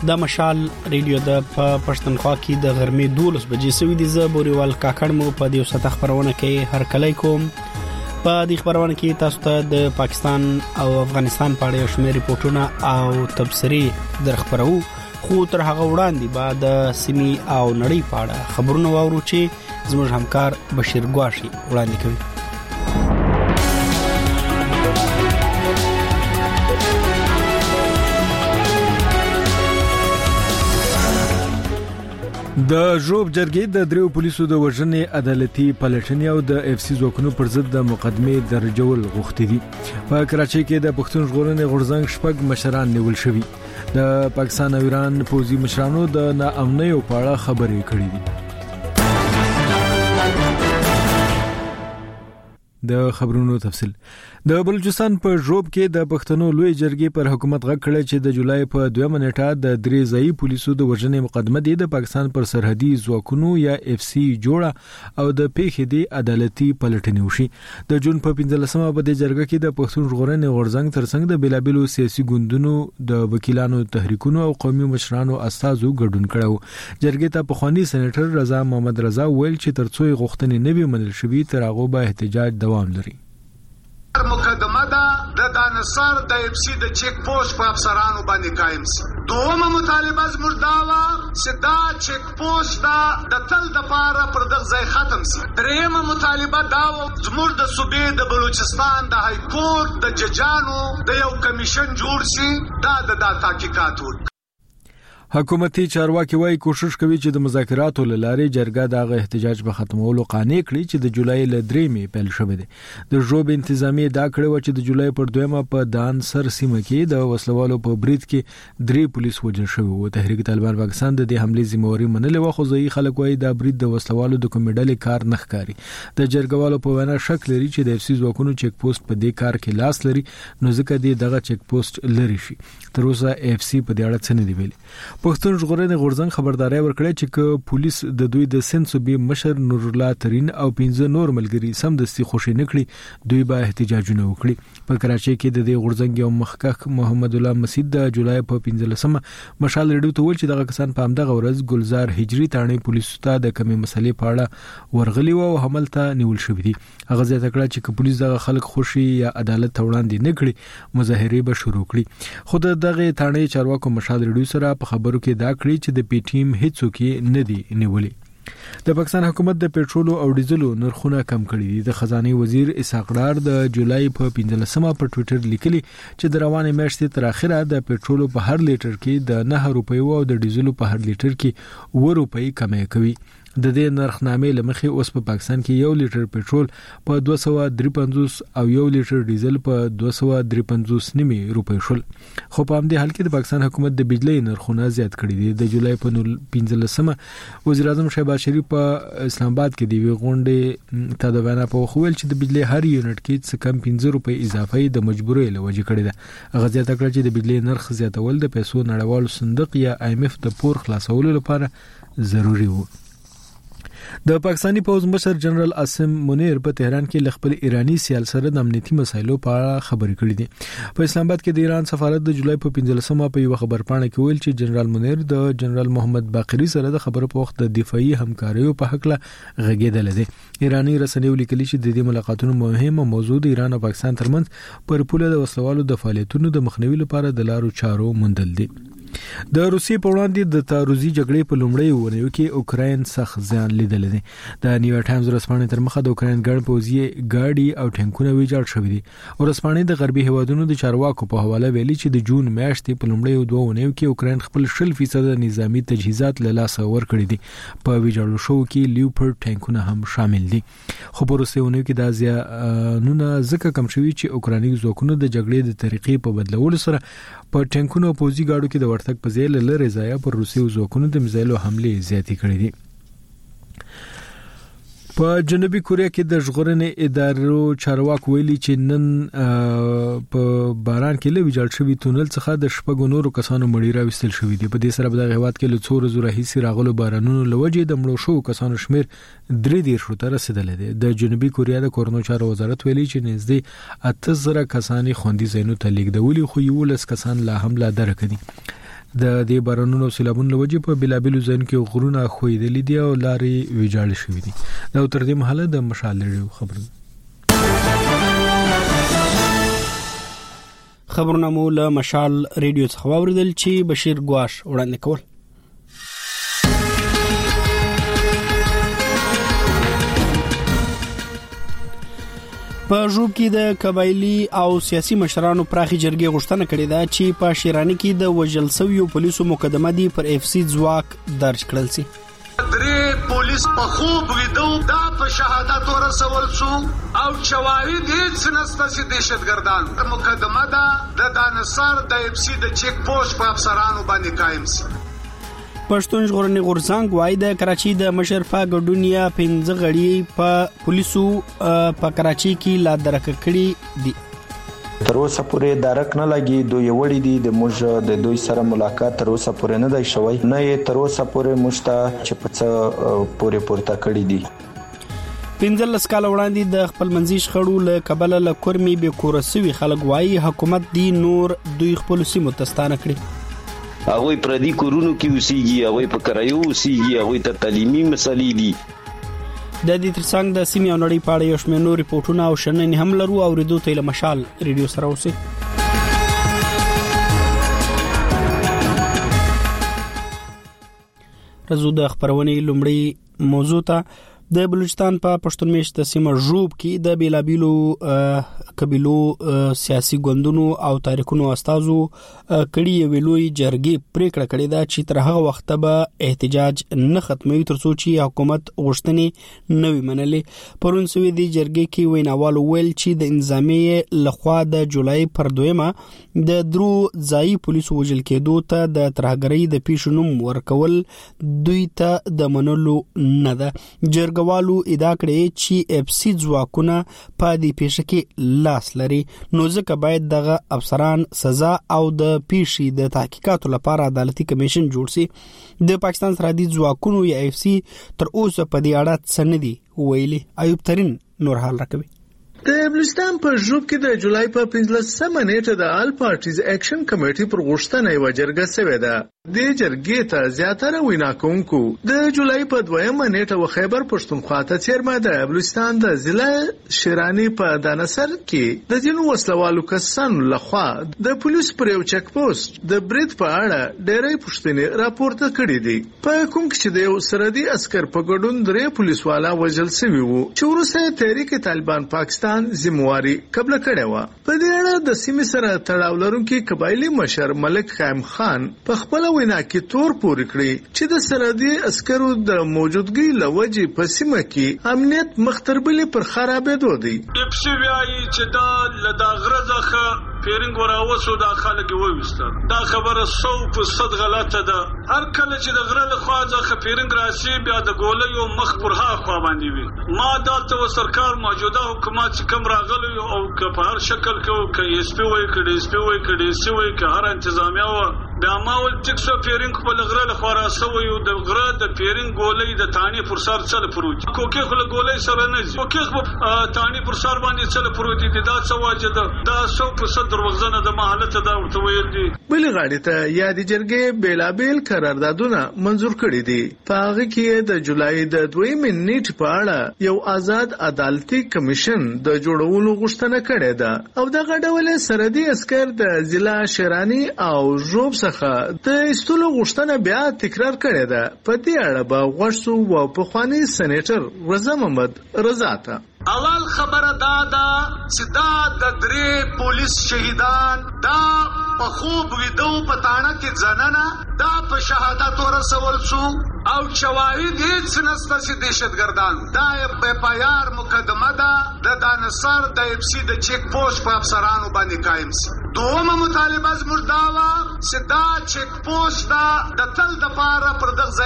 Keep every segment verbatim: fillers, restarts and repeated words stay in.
د مشال ریډیو د پښتونخوا کې د غرمې دولس بجې سوي دي. زه بوريوال کاکړ مو په دې وسه خبرونه کې هر کله کوم. په دې خبرونه کې تاسو ته د پاکستان او افغانستان په اړه شمېر ریپورتونه او تبصري درخبرو، خو تر هغه وړاندې بعد د سیمې او نړۍ په اړه خبرونه واورو چې زموږ همکار بشیر ګواشي وړاندې کوي. د ژوب جرګې د دریو پولیسو د وژنې عدالتي پلټنې او د اف سی ځواکونو پر ضد د مقدمې درجول غوښتي دي. په کراچۍ کې د پښتون ژغورنې غورځنګ شپږ مشران نیول شوي. د پاکستان او ایران پوځي مشرانو د ناامنۍ په اړه خبرې کړې دي. د خبرونو تفصیل. د بلوچستان په ژوب کې د پښتنو لوی جرګې پر حکومت غږ کړی چې د جولای په دویمه نیټه د درې ځایي پولیسو د وژنې مقدمه دی د پاکستان پر سرحدي ځواکونو یا اف سی جوړه او د پیښې دی عدالتي پلټنې وشي. د جون په پنځلسمه په دې جرګه کې د پښتون ژغورنې غورځنګ ترڅنګ د بیلابیلو سیاسي ګوندونو د وکیلانو تحریکونو او قومي مشرانو استازو ګډون کړو. جرګې ته پخوانی سېنیټر رضا محمد رضا ویل چې ترڅو غوښتنې نه وي منل شوي تر هغه به احتجاج دوام لري. مقدمه ده د دانسر د اف سی د چیک پوسټ په افسرانو باندې قائم سي. دومره مطالبه زموږ دا و چې دا چیک پوسټ دا د تل د پاره پر دغه ځای ختم سي. دریمه مطالبه دا و زموږ د صوبې د بلوچستان د های کورټ د ججانو د یو کمیشن جوړ سي دا د تحقیقات وکړي. حکومتي چارواکي وايي کوشش کوي چې د مذاکراتو لارې جرګه دغه احتجاج په ختمولو قانع کړي چې د جولای ل درېمې پیل شوه دي. د ژوب انتظامی دا کړی و چې د جولای پر دویمه په دان سر سیمه کې د وسلوالو په برید کې درې پولیس وژل شوي وو. تحریک طالبان پاکستان د دې حمله ذمہواری منلې و، خو ځایي خلک وايي دا برید د وسلوالو د کومې ډلې کار نه ښکاري. د جرګوالو په وینا شک لري چې د اف سی ځواکونو چیک پوسټ په دې کار کې لاس لري، نو ځکه دې دغه چیک پوسټ لري شي. تر اوسه اف سی په دې اړه څه نه دی ویلي. پښتون ژغورنې غورځنګ خبرداري ورکړه چې ک پولیس د دوی د سند صوبې مشر نور الله ترين او پنځه نور ملګري سمدستي خوشي نکړي دوی به احتجاجونه وکړي. په کراچۍ کې د دې غورځنګ یو مخکښ محمد الله مسعود د جولای په پنځلسمه مشال ریډیو ته ویل چې دغه کسان په همدغه ورځ ګلزار هجری تاڼې پولیسو ته د کمی مسلې په اړه ورغلي وو او حمل ته نیول شوی دي. هغه ځای تکړه چې ک پولیس دغه خلک خوشي یا عدالت وړاندې نه کړي مظاهره به شروع کړي. خو دغه تاڼې چارواکو مشال ریډیو سره په خبرو کې دا کړی چې د پی ټیم هیڅوک نه دی نیولي. د پاکستان حکومت د پېټرولو او ډیزلو نرخونه کم کړي دي. د خزانه وزیر اسحاق ډار د جولای په پنځلسمه په ټوئیټر لیکلي چې د روانې میاشتې تر اخره د پېټرولو په هر لیټر کې د نه روپۍ او د ډیزلو په هر لیټر کې و روپۍ کمې کوي. د دې نرخنامې لمخې اوس په پاکستان کې یو لیټر پېټرول په دوه سوه درې پنځوس او یو لیټر ډیزل په دوه سوه درې پنځوس نیمې روپۍ شول. خو په همدې حال کې د پاکستان حکومت د بجلی نرخونه زیات کړي دي. د جولای په پنځلسمه وزیر اعظم شهباز شریف په اسلام آباد کې دی غونډې ته د وینا په خویل چې د بجلی هر یونټ کې څه کم پنځه روپۍ اضافه د مجبورۍ لوجه کړي ده. هغه زیاته کړه چې د بجلی نرخ زیاتول د پیسو نړیوال صندوق یا آی ایم اف د پور خلاصولو لپاره ضروری وو. د پاکستانی پوز مشر جنرال عاصم منیر په تهران کې خپل ایرانی سیال سره د امنیتي مسایلو په اړه خبرې کړې دي. په اسلام آباد کې د ایران سفارت د جولای په پنځلسمه په یو خبرپاڼه کې ویل چې جنرال منیر د جنرال محمد باقری سره د خبرو په وخت د دفاعي همکاریو په حق له غږېدل دي. ایرانی رسنیو لیکلي چې د دې ملاقاتونو مهمه موضوع د ایران او پاکستان ترمنځ پر پوله د وسلوالو د فعالیتونو د مخنیوي لپاره د لارو چارو موندل دي. د روسیې په وړاندې د تعرضي جګړې په لومړۍ اونیو کې اوکراین سخت زیان لیدل دي. د نیویارک ټایمز ورځپاڼې تر مخه د اوکراین ګڼ پوځي ګاډي او ټانکونه ویجاړ شوي دي. ورځپاڼې د غربي هیوادونو د چارواکو په حواله ویلي چې د جون میاشتې په لومړۍ دوه اونیو کې اوکراین خپل شل فیصد نظامی تجهیزات له لاسه ورکړي دي. په ویجاړو شو کې لیوپارډ ټانکونه هم شامل دي. خو په روسي اونیو کې د زیانونه ځکه کم شوي چې اوکراني ځواکونو د جګړې د طریقې په بدلولو سره په ټانکونو او پوځي ګاډو کې د ورتګ په ځای له لرې ځایه پر روسي ځواکونو د میزایلو حملې زیاتې کړې دي. په جنوبي کوریا کې د ژغورنې ادارو چارواکو ویلي چې نن په باران کې له ویجاړ شوي تونل څخه د شپږو نورو کسانو مړي راوستل شوي دي. په دې سره په دغه هیواد کې له څو ورځو راهیسې راغلو بارانونو له وجې د مړو شوو کسانو شمېر درې دېرشو ته رسېدلی دی. د جنوبي کوریا د کورنو چارو وزارت ویلي چې نږدې اته زره کسان خوندي ځایونو ته لیږدولي، خو یولس کسان لا هم لا درکه دي. د دې بارانونو سیلابونو لوجې په بلابلو ځایونو کې غرونه خویدلې دي او لارې ویجاړې شوې دي. دا تر دې مهاله د مشال ریډیو خبرونه خبرونه مو له مشال ریډیو څخه واوریدل چې بشیر ګواش وړاندې کول. په ژوب کې د قبایلی او سیاسي مشرانو پراخي جرګې غوښتنه کړې ده چې په شیرانی کې د وژل شویو پولیسو مقدمه دي پر اف سی ځواک درج کړل شي. درې پولیس په خوب ویدو دا په شهادت ورسول شو او شواهد هیڅ نشته چې دهشتګردان مقدمه ده د دانسر د اف سی د چیک پوسټ په افسرانو باندې قائم شي. پښتون ژغورنې غورځنګ وايي د کراچي د مشر په ګډونیا پنځه غړي په پولیسو په کراچي کې لا درک کړي دي. تر اوسه پورې درک نه لګي دوی وړي دي د موږ د دوی سره ملاقات تر اوسه پورې نه دی شوی نه یې تر اوسه پورې مشته چې په څه پورې پورته کړي دي. پنځلس کال وړاندې د خپل منځي شخړو له کبله له کورمي به کورسوي خلک وايي حکومت دی نور دوی خپل سیمو تستانه کړي. هغه پردي کورونو کې اوسېږي هغه په کرایو اوسېږي هغه ته تعلیمي مسلې دي. د دې ترڅنګ د سیمې او نړۍ په اړه یو شمېر نور ریپورتونه او شننې هم لرو او ریډیو ته له مشال ریډیو سره اوسئ. رزو د خبرونې لومړی موضوع ته د بلوچستان په پښتون میشت سیمه ژوب کې د بیلابیلو قبیلو سیاسي ګوندونو او تاریخونو استازو کړي ویلوي جرګې پریکړه کړې ده چې تر هغه وخت به احتجاج نه ختموي تر څو چې حکومت غوښتنې نه وي منلې. پرون سوي دی جرګې کې ویناوال ویل چې د انځامي لخوا د جولای پر دویمه د درو ځای پولیسو وجل کېدو ته د ترهګرۍ د پیښونوم ورکول دوی ته د منلو نه ده. جرګوالو ادعا کړې چې اف سی ځواکونه په دې پیښه کې لاس لري نو ځکه باید دغه افسران سزا او د پیښې د تحقیقاتو لپاره عدالتي کمیشن جوړ شي. د پاکستان سرحدي ځواکونو یا اف سی تر اوسه په دې اړه څه نه دي ویلي. ایوب ترين نور حال راکوي. د بلوچستان په ژوب کې د جولای په پنځلسمه نیټه د آل پارټیز اکشن کمیټې پر غوښتنه یو جرګه شوې ده. د جرګې ته زیاتره وینا کوونکو د جولای په دویمه نیټه و خیبر پښتونخوا ته چیرمه د بلوچستان د ضلع شیرانی په دانسر کې د ځینو وسلوالو کسانو لخوا د پولیس پر یو چک پوسټ د برید په اړه ډېرې پوښتنې راپورته کړې دي. په کوم کې چې د یو سرحدي عسكر په ګډون درې پولیسوالا وژل شوي وو چې وروسته تحریک طالبان پاکستان ذمہواری قبل کړې و. په دې اړه د سیمې سره تړاو لرونکي قبایلی مشر ملک خیم خان په خپل وینا کې تور پورې کړی چې د سرحدي عسکرو د موجودګۍ لوجې په سیمه کې امنیت مختربلې پر خرابېدو دی. اپسی وایي چې دا لدا غرزخه پیرنګ وراوسو دا خلک وويسته. دا خبره سو په صد غلطه ده. هر کله چې د غره له خوا ځخه پیرنګ راشي بیا د ګولې او مخ پر ها خوا باندې وي. ما دالته سرکار موجوده حکومت چې کوم راغلی او په هر شکل کې کې اس پی وای کړي اس پی وای کړي اس وای که هر انتظامیه و بیا ما ول ټیکسو پیرنګ په غره له خوا راسوي او د غره د پیرنګ ګولې د تانی پر سر څل پروت. کوکه خل ګولې سره نه ځي. کوکه تانی پر سر باندې څل پروت دي. دا څه واجه ده. دا سو په صد دروغزنه د محلت دا ورته ویل دي. بل غاړي ته یاد جرګې بیلابل قراردادونه منزور کړي دي. په هغه کې د جولای د دویمې نیټ په اړه یو آزاد عدالتي کمیشن د جوړولو غوښتنه کړې ده او د غډول سرحدي عسكر د ضلع شیرانی او ژوب څخه د استلو غوښتنه بیا تکرار کړې ده. په دې اړه به غوښتو او په خواني سېنیټر رضا محمد رضا ته اول خبره دا ده چې دا د درې پولیس شهیدان دا په خوب ویدو په تاڼه کې ځننه دا په شهادت ورسول شو او شواهد هیڅ نشته چې دهشتګردان دا په پایار مقدمه ده د دانسر د اف سی د چیک پوسټ په افسرانو باندې قائم شي. دومره مطالبه زموږ دا و چې دا چیک پوسټ دا د تل د پاره پر دغه ځای ختم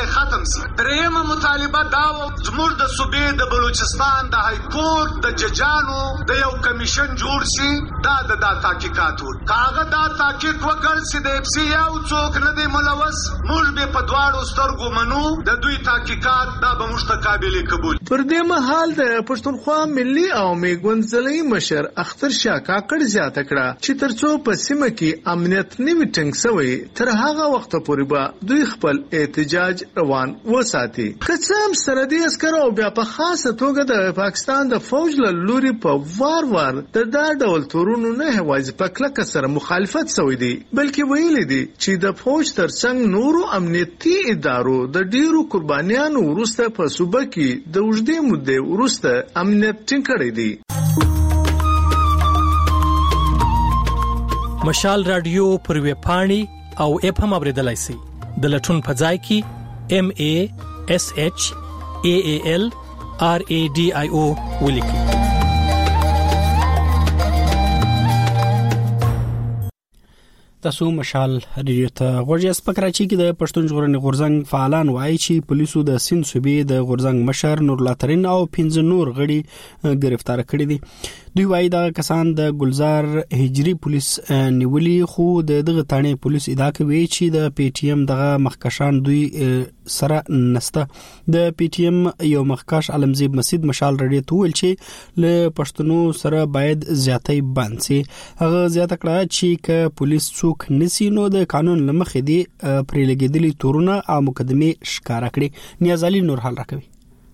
شي. درېمه مطالبه دا و زموږ د صوبې د بلوچستان د های کورټ د ججانو د یو کمیشن جوړ شي دا د دا تحقیقات و کاغه دا تحقیق وکړ چې د اف سی یو څوک نه دی ملوث موږ به په دواړو سترګو منو د دوی تحقیقات دا به موږ ته قابل قبول. پر دې مهال د پښتونخوا ملي عوامي ګوند ضلعي مشر اختر شاه کاکړ زیاته کړه چې ترڅو په سیمه کې امنیت نوي ټینګ شوی تر هغه وخت پورې به دوی خپل احتجاج روان وساتي. قسم سرحدي عسكر او بیا په خاصه توګه د پاکستان د فوج له لوري په وار وار د دا ډول تورونو نه هوایي په کلکه سره مخالفت شوی دی بلکې ویلي دي چې د فوج ترڅنګ نورو امنیتي ادارو د ډیرو قربانیانو وروسته په صوبه کې د وژدې مودې وروسته امنیت ټینګ کړی دی. مشال رادیو پر ویب پاڼې او اپ هم اوریدلای شئ. د لټون په ځای کې ام ا اس اچ ا ا ال ار ا ډي آی او ولیکئ. تاسو مشال رادیو ته غوړی اس پکراچی کې د پښتون ژغورنې غورځنګ فعالان وایي چې پولیسو د سند صوبې د غورځنګ مشر نور الله ترين او پنځه نور غړي گرفتار کړي دي. دوی وایي دا کسان د ګلزار هجری پولیس نیولي خو د دغه تانې پولیس ادعا کوي چې د پی ټی ایم دغه مخکشان دوی سره نسته. د پی ټی ایم یو مخکش علمزیب مسجد مشال رادیو ته ویل چې له پښتنو سره باید زیاتې بند سي. هغه زیاته کړه چې ک پولیس څوک نسی نو د قانون لمخې دی پرې لګیدلي تورونه او مقدمه ښکارا کړي. نیاز علي نور حال راکوي.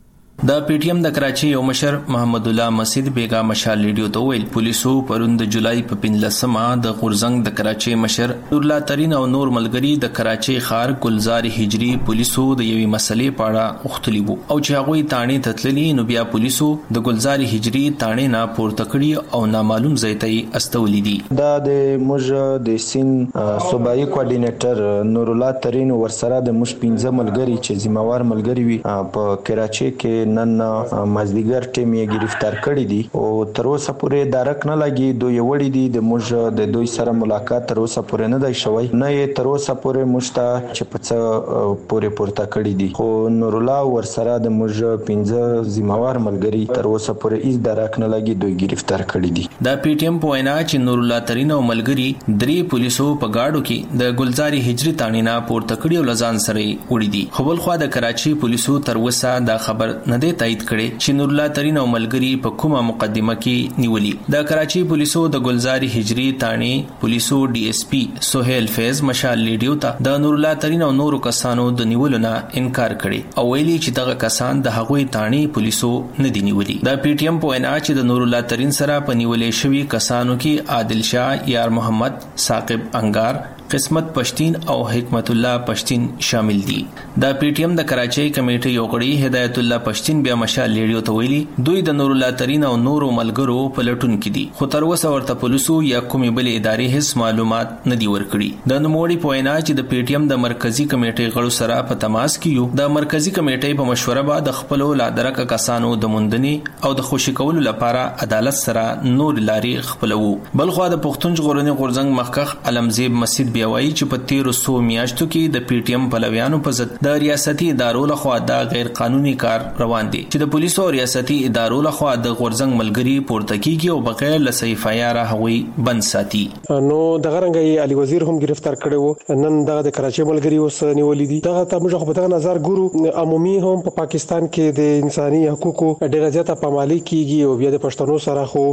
د پی ټی ایم د کراچي یو مشر محمد الله مسجد بیگا مشال لیډیو ته ویل پولیسو پروند جولای په پنځلسمه د غورځنګ د کراچي مشر نور الله ترين او نور ملګری د کراچي ښار ګلزار هجری پولیسو د یوې مسلې پاړه اوختلی وو او چې هغه تانې تتللی نو بیا پولیسو د ګلزار هجری تانې نه پورته کړی او نامعلوم ځای ته استولې دي. دا د موږ د سین صوبایي کوارډینیټر نور الله ترين ورسره د مش پنځه ملګری چې ذمہوار ملګری وي په کراچي کې نن مازدیګر ټیم یې گرفتار کړی دي او تر اوسه پورې دارک نه لګي دوی وړي دي د موږ د دوی سره ملاقات تر اوسه پورې نه دی شوی نه یې تر اوسه پورې مشته چې په څه پورې پورته کړی دي خو نور الله ورسره د موږ پنځه ذمہوار ملګری تر اوسه پورې هیڅ دارک نه لګي دوی گرفتار کړی دي. د پی ټی ایم په وینا چې نور الله ترين او ملګری درې پولیسو په گاډو کې د ګلزاري هجری تانې نه پورته کړی او لزان سره وړي دي. خو بل خو د کراچي پولیسو تر اوسه دا خبر نه دی تایید کړي چې نور الله ترين او ملګری په کومه مقدمه کې نیولي. د کراچي پولیسو د ګلزاري هجری تانې پولیسو ډي اس پی سہیل فیض مشال لیډیو ته د نور الله ترين او نورو کسانو د نیولو نه انکار کړي او ویلي چې دغه کسان د هغوی تانې پولیسو نه دی نیولي. د پی ټی ایم په وینا چې د نور الله ترين سره په نیولې شوی کسانو کې عادل شاه یار محمد ثاقب انگار قسمت پشتین او حکمت الله پشتین شامل دي. د پی ټی ایم د کراچي کمیټې یو غړي هدایت الله پشتین بیا مشال لیډیو ته ویلي دوی د نور الله ترين او نورو ملګرو په لټون کې دي خو تر اوسه ورته پولیسو یا کومې بلې ادارې هیڅ معلومات نه دی ورکړي. د نوموړي په وینا چې د پی ټی ایم د مرکزی کمیټې غړو سره په تماس کې یو د مرکزی کمیټې په مشوره به د خپل لادرک کسانو د موندنې او د خوشی کولو لپاره عدالت سره نور لارې خپلوو. بلخو د پښتون ژغورنې غورځنګ مخکخ علمزیب مسجد بیا وایي چې په تیرو سو میاشتو کې د پی ټی ایم پلویانو په ضد د ریاستي ادارو لخوا د غیر قانوني کار روان دي چې د پولیسو او ریاستي ادارو لخوا د غورځنګ ملګری پورته کیږي او بغیر له صحیح فایره هغوی بند ساتي. نو د غرنګي علي وزیر هم گرفتار کړي وو نن دغه د کراچي ملګری اوس نیولې دي. دغه ته موږ په دغه نظر ګورو عمومي هم په پاکستان کې د انساني حقوقو ډېر زیاته پامالي کیږي او بیا د پښتنو سره خو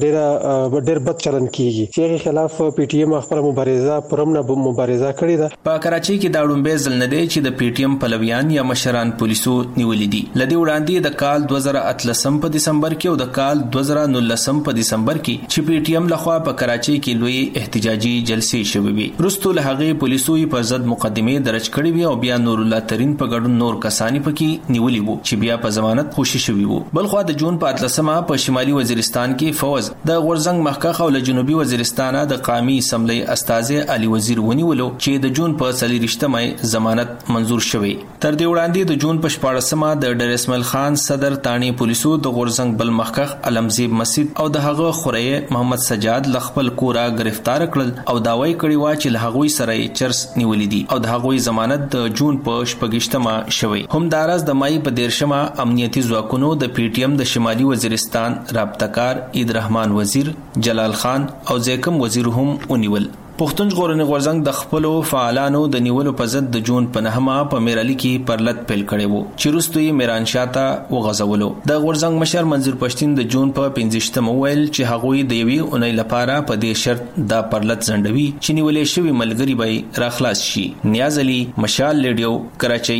ډېر ډېر بد چلن کیږي چې خلاف پی ټی ایم خپل مبارزه پرمنه مبارزه کړې ده. په کراچي کې دا لومبه ځل نه دی چې د پی ټی ایم پلویان یا مشران پولیسو نیولې دي. لدی وړاندې د کال دوه زره اتلسم په دسمبر کې او د کال دوه زره نولسم په دسمبر کې چې پی ټی ایم لخوا په کراچي کې لوی احتجاجي جلسې شوې وي. وروسته له هغې پولیسو یې په ضد مقدمه درج کړې وي او بیا نور الله ترين په ګډون نور کسانی پکې نیولې وو چې بیا په ضمانت خوشي شوي وو. بلخو د جون په اتلسمه په شمالي وزیرستان کې فوز د غورځنګ مخکخ او له جنوبي وزیرستانه د قومي اسمبلی استاذ علي وزیر وزیر ونیولو چې د جون په څلورشتمه ضمانت منزور شوی. تر دې وړاندې د جون په شپاړسمه د ډیر اسماعیل خان صدر تانی پولیسو د غورزنګ بل مخکخ علمزیب مسجد او د هغه خوري محمد سجاد لخپل کورا گرفتار کړل او داوی کړی و چې له هغوی سره چرس نیولې دي او د هغوی ضمانت د جون په شپږشتمه شوی. هم داراز د مای په دیرشمه امنیتي ځواکونو د پی ټی ایم د شمالي وزیرستان رابطه‌کار عید رحمان وزیر، جلال خان او زیکم وزیر هم ونیول. پښتون ژغورنې غورځنګ د خپل فعالانو د نیولو په ضد د جون په نهمه په میرالي کې پرلط پیل کړي وو چې وروسته یې میران شاته وغځولو. د غورځنګ مشر منظور پښتين د جون په پنځشتمه ویل چې هغوی د یوې اونۍ لپاره په دې شرط دا پرلط ځنډوي چې نیولې شوی ملګری به راخلاص شي. نیاز علي، مشال ریډیو، کراچۍ.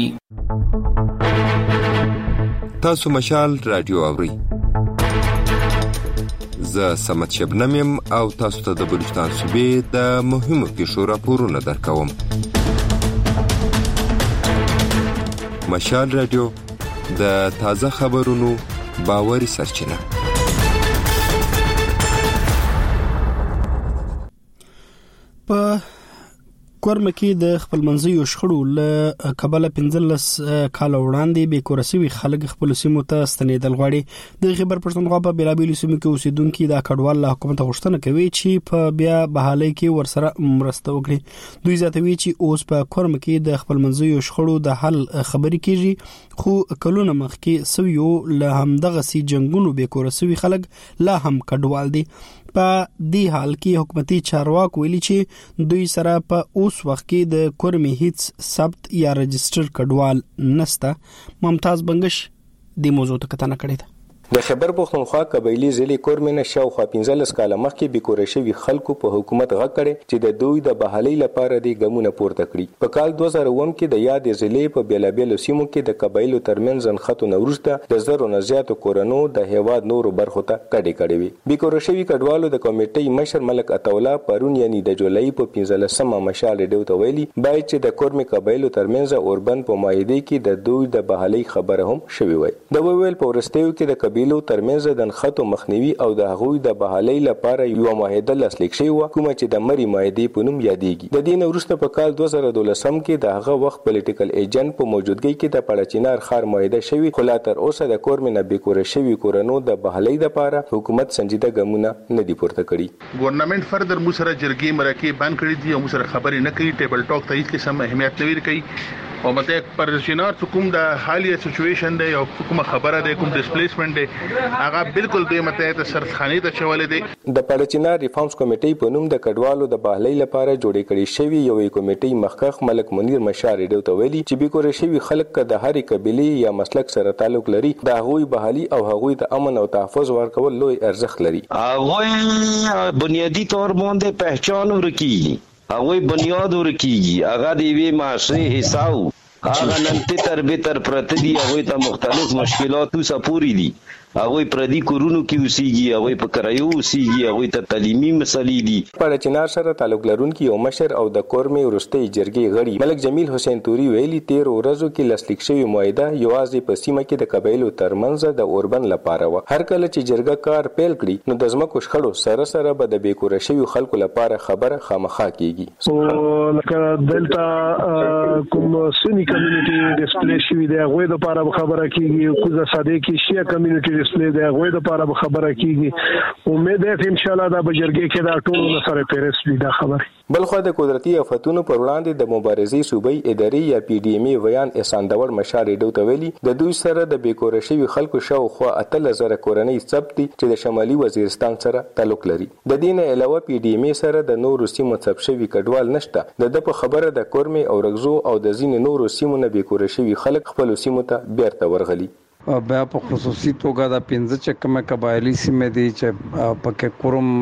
تاسو مشال رادیو اورئ. زه سمت شبنم یم او تاسو ته د بلوچستان صوبې د مهمو پیښو راپورونه درکوم. مشال رادیو د تازه خبرونو باوري سرچینه. په کورم کې د خپلمنځي شخړو له کابل پنځلس کال وړاندې به کورسوي خلک خپل سیمو ته ستنېدل غواړي. د خبر پښتونخوا په بیلابېلو سیمو کې اوسیدونکو د کډوال له حکومت غوښتنه کوي چې په بیا بحالۍ کې ورسره مرسته وکړي. دوی زیاتوي چې اوس په کورم کې د خپلمنځي شخړو د حل خبرې کیږي، خو کلونه مخکې سویو له همدغه سي جنگونو به کورسوي خلک لا هم کډوال دي. په دې حال کې حکومتي چارواکو ویلي چې دوی سره په اوس وخت کې د کورمي هیڅ ثبت یا رجستر کډوال نشته. ممتاز بنگش د موضوع ته کتنه کړې ده. د خبر پښتونخوا قبایلی ضلع کورمنه شاوخوا پنځلس کاله مخکې به کورشوي خلکو په حکومت غږ کړي چې د دوی د بحالۍ لپاره د ګمونه پورته کړي. په کال دوه زره اووه کې د یاد ضلع په بیلابېلو سیمو کې د قبایلو ترمنځ ځنخته نورسته د زرو نه زیاتو کورونو د هیواد نورو برخو ته کډې کړې وي. به کورشوي کډوالو د کمیټې مشر ملک عطاولا پرون یعنی د جولای په پنځلسمه مشال ریډیو ته ویلي باید چې د کورمي قبایلو ترمنځ اوربند په مایده کې د دوی د بحالۍ خبره هم شوي وي. د ویل په ورستیو کې د قبیلو ترمنځ د خطو مخنیوي او د هغوی د بحالۍ لپاره یو معاهده لاسلیک شوی و کومه چې د مری معاهده په نوم یادېږي. د دې وروسته په کال دوه زره دولسم کې د هغه وخت پولیټیکل ایجنټ په موجودګۍ کې د پړچینار خار معاهده شوی، خو لا تر اوسه د کورمنه به کور شوی کورونو د بحالۍ لپاره حکومت سنجیده ګامونه نه دی پورته کړي. ګورنمنت فردر مو سره جرګې مرکه بند کړی دی او مو سره خبرې نه کوي، ټیبل ټاک ته هیڅ قسم اهمیت نه ورکوي او مته پرشینار کوم د حالیه سچويشن دی او کوم خبره دی کوم ډیسپلیسمنت دی هغه بالکل دوی مته ته سرخانه ته چولې دی. د پرچینار ریفارمز کمیټې په نوم د کډوالو د بحالۍ لپاره جوړې کړې شوی یوې کمیټې مخکخ ملک منیر مشار ریډیو ته ویلي چې به کور شوی خلک د هرې قبيله یا مسلک سره تعلق لري د هغوی بحالي او هغوی د امن او تحفظ ورکول لوی ارزښت لري. هغه بنیادی طور باندې پہچان ورکی هغه بنیاد ورکیږي، هغه د وی معاشري حساب هغه نن تر به تر پرته دي، هغه ته مختلف مشکلاتو سپوري دي، هغه پردي کورونو کې اوسېږي، هغه په کرایو اوسېږي، هغه ته تعلیمي مسلې دي. په چنار سره تعلق لرونکي یو مشر او د کورمي ورستۍ جرګې غړي ملک جمیل حسین توري ویلي تیر ورځو کې لاسلیک شوی معاهده یوازې په سیمه کې د قبایلو ترمنځ د اوربن لپاره و. هر کله چې جرګه کار پیل کړي نو د ځمکو شخړو سره سره به د بیکور شوی خلکو لپاره خبره خامخا کیږي. او لکه دلته کوم سنی کمیونټي ډیسپلی شوی دی هغه د لپاره خبره کیږي، کوزه ساده کې شیا کمیونټي ډیسپلی دی هغه د لپاره خبره کیږي. امید ده چې ان شاء الله دا بجرګي کې دا ټول سره پیرس وي دا خبره. بلخو د قدرتي آفتونو پر وړاندې د مبارزې صوبایي ادارې یا پی ډی ایم ای ویان احسان داور مشار ریډیو ته ویلي د دوی سره د بیکور شوی خلکو شاوخوا اتل زره کورنۍ ثبت دي چې د شمالي وزیرستان سره تعلق لري. د دې نه علاوه پی ډی ایم ای سره د نورو سیمو ثبت شوی کډوال نشته. د په خبره د کورمي او رغزو او د زین نورو سیمو نه بیکور شوی خلک خپل سیمو ته بیرته ورغلي. بیا په خصوصي توګه د پنځه چکمه قبایلی سیمې دي چې پکې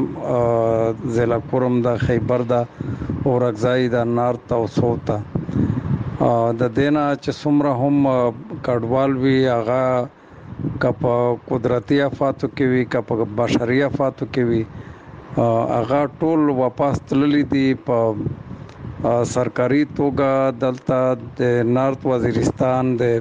کورم ضلع کورم د خیبر د اورګزای د نارت او سوت د دینا چې څومره هم کډوال وی هغه کپ قدرتي آفاتو کې وی کپ بشري آفاتو کې وی هغه ټول واپس تللی دي. په سرکاري توګه دلته د نارت وزیرستان د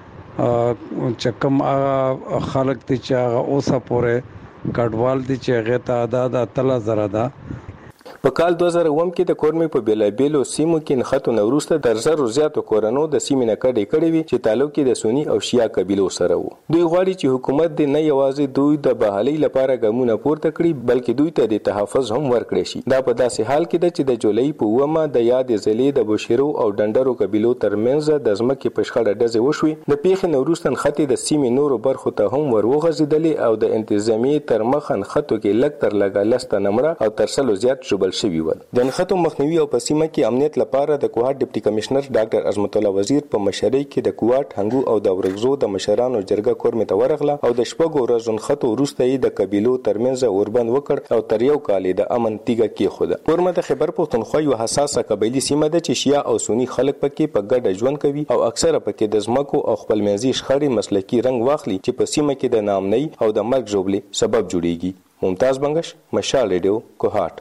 چکم هغه خلک دي چې هغه اوسه پورې کډوال دي چې هغه تعداد اتل زره ده. په کال دوه زره اووه کې د کورمې په بیلابیلو سیمو کې نخښتو نوروسته د زرو زیاتو کورونو د سیمې نه کډې کړې وي چې تعلق کې د سنی او شیعه قبیلو سره وو. دوی غواړي چې حکومت د نه یوازې دوی د بحالۍ لپاره ګامونه پورته کړي بلکې دوی ته د تحفظ هم ورکړي شي. دا په داسې حال کې ده چې د جولای په اومه د یاد ضلع د بشیرو او ډنډرو قبیلو ترمنځ د ځمکې په شخړه ډزې وشوي. د پیښې نوروسته نښتې د سیمې نورو برخو ته هم وروغځېدلې او د انتظامیې تر مخه نښتو کې لږ تر لږه لس تنه مړه او تر سلو زیات ژوبل شوي ول. د نښتو مخنیوي او په سیمه کې امنیت لپاره د کوهاټ ډیپټي کمشنر ډاکټر عظمت الله وزیر په مشرۍ کې د کوهاټ هنګو او د ورغزو د مشرانو جرګه کورمې ته ورغله او د شپږو ورځو نښتو وروسته یې د قبیلو ترمنځ اوربند وکړ او تر یو کال د امن تیګه کېښوده. کورمه د خیبر پښتونخوا یو حساسه قبایلي سیمه ده چې شیعه او سنی خلک پکې په ګډه ژوند کوي او اکثره پکې د ځمکو او خپلمنځي شخړې مسلکي رنګ واخلي چې په سیمه کې د ناامنۍ او د مرګ ژوبلې سبب جوړیږي. ممتاز بنگش، مشال ریډیو، کوهاټ.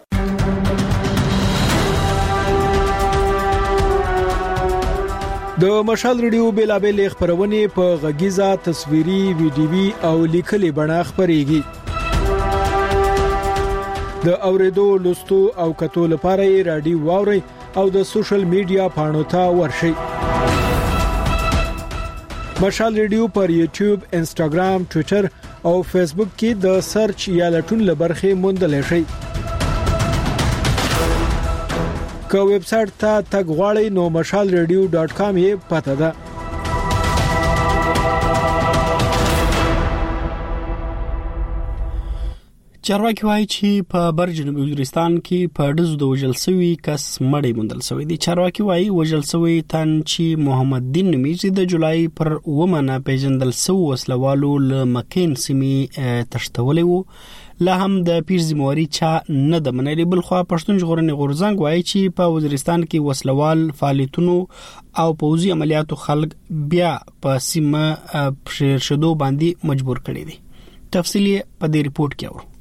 د مشال ریډیو بیلابل خبرونه په غږیزه، تصویري، ویډیوي او لیکلي بڼه خبريږي. د اوریدو، لوستو او کتو لپاره یې رادیو واوري او د سوشل میډیا پاڼو ته ورشئ. مشال ریډیو پر یوټیوب، انسټاګرام، ټوئیټر او فیسبوک کې د سرچ یا لټون لبرخه موندل شي. که ویب سټ ته تګ غواړئ نو مشال ریډیو ډاټ کام یې پته ده. چارواکي وایي چې په بر جنوبي وزیرستان کې په ډزو د وژل شوی کس مړی موندل شوی دی. چارواکي وایي وژل شوی تن چې محمد دین نومیږي د جولای پر اومه نه پیژندل شو وسلوالو له مکین سیمې تشتولې وو. لا هم د پیر زمواري چا نه د منلي. بل خو پښتون ژغورنې غورځنګ وایي چې په وزیرستان کې وسلوال فعالیتونو او پوځي عملیاتو خلک بیا په سیمه پرشدو باندې مجبور کړي دي. تفصیلی په دې ریپورت کې اورو.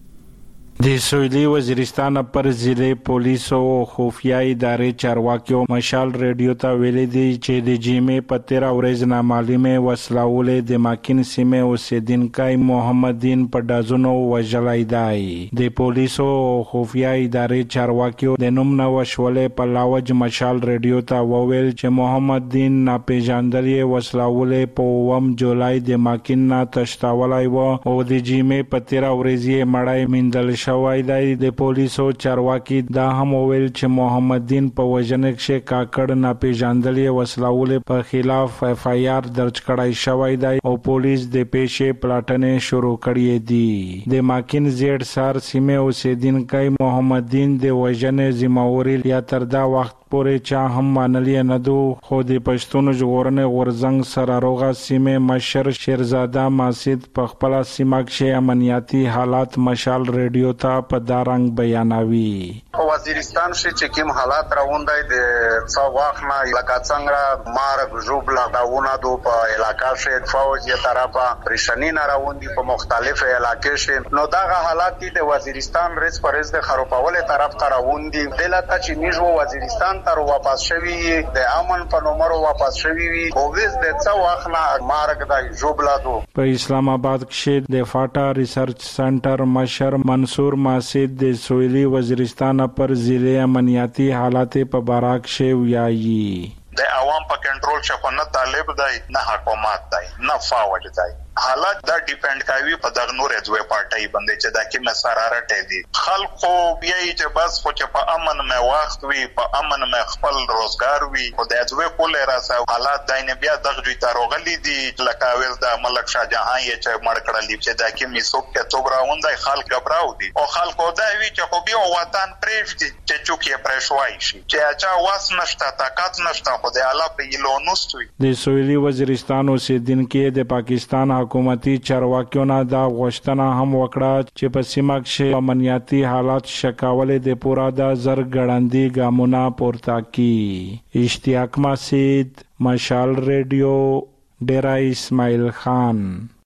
د سویلي وزیرستان پر ضلع پولیس او خفیه ادارې چارواکیو مشال ریډیو ته ویلي دي چې د جیمې په تیرا ورځ نامعلومه وسلواله د ماکین سیمه اوسیدونکو محمد دین په دازونو وژلای دی. د پولیس او خفیه ادارې چارواکیو د نوم نو شولې په لاوج مشال ریډیو ته وویل چې محمد دین ناپېژندلې وسلواله په وم جولای د ماکین نه تشتاولای و او د جیمې په تیرا ورځ یې مړای میندل شوی دی. د پولیسو چارواکي دا هم ویل چې محمد دین په وژنه کې کاکړ ناپېژندلې وسلواله په خلاف اف آی آر درج کړای شوی دی او پولیس د پیښې پلاټنې شروع کړې دي. د ماکین زیړ سار سیمه اوسیدونکو محمد دین د وژنې ذمہواری یا تر دا وخت پورې چا هم منلي نه دو خو د پښتون ژغورنې غورځنګ سره روغه سیمه مشر شیرزاده ماسید په خپل سیمه کې امنیتي حالات مشال ریډیو ته په دارنګ بیانوي. وزیرستان چې کوم حالات راوندای د څو وخت نه لکه څنګه مارګ جوبلا داونه دو په علاقہ کې فوجي طرفه پریشانی نه راوندي په مختلفو علاقې کې نو دا حالات د وزیرستان رس پرز د خروپاوله طرف ته راوندي دلته چې میجو وزیرستان تر واپس شوی د امن په نومر واپس شوی وي او وز د څو وخت نه مارګ د جوبلا دو. په اسلام آباد کې د فاټا ریسرچ سنټر مشر منصور ماسید د سویلي وزیرستان پر ضلع امنیتي حالات په باراک شو ویایي. د عوام په کنټرول شپه نه طالب دی نه حکومت دی نه فوج دی. حالات دا ډیپند کوي په دغه نور ځوې پارټي باندې چې دا کې مسارارت دي. خلکو بیا چې بس خو چې په امن مې وخت وي په امن مې خپل روزګار وي او د ځوې کول راځي حالات داینه بیا دغه دوی تاروغلي دي لکه ویل د ملک شاه جهان یې چې مړ کړل چې دا کې میسوک کې څوبرا وندای خلک غبراو دي او خلکو دا وی چې خو بیا وطن پرېږدي چې چوک یې پرېښوي شي چې اچا واس نشته طاقت نشته خو د الله په یلونوستوي. د سویلي وزیرستان اوسیدونکو د پاکستان حکومتي چارواکیو نه دا غوښتنه هم وکړه چې په سیمه کې امنیتي حالات شکاولې د پورا د زر ګړندې ګامونه پورته کړي. اشتیاق مسید، مشال ریډیو، ډیرا اسماعیل خان.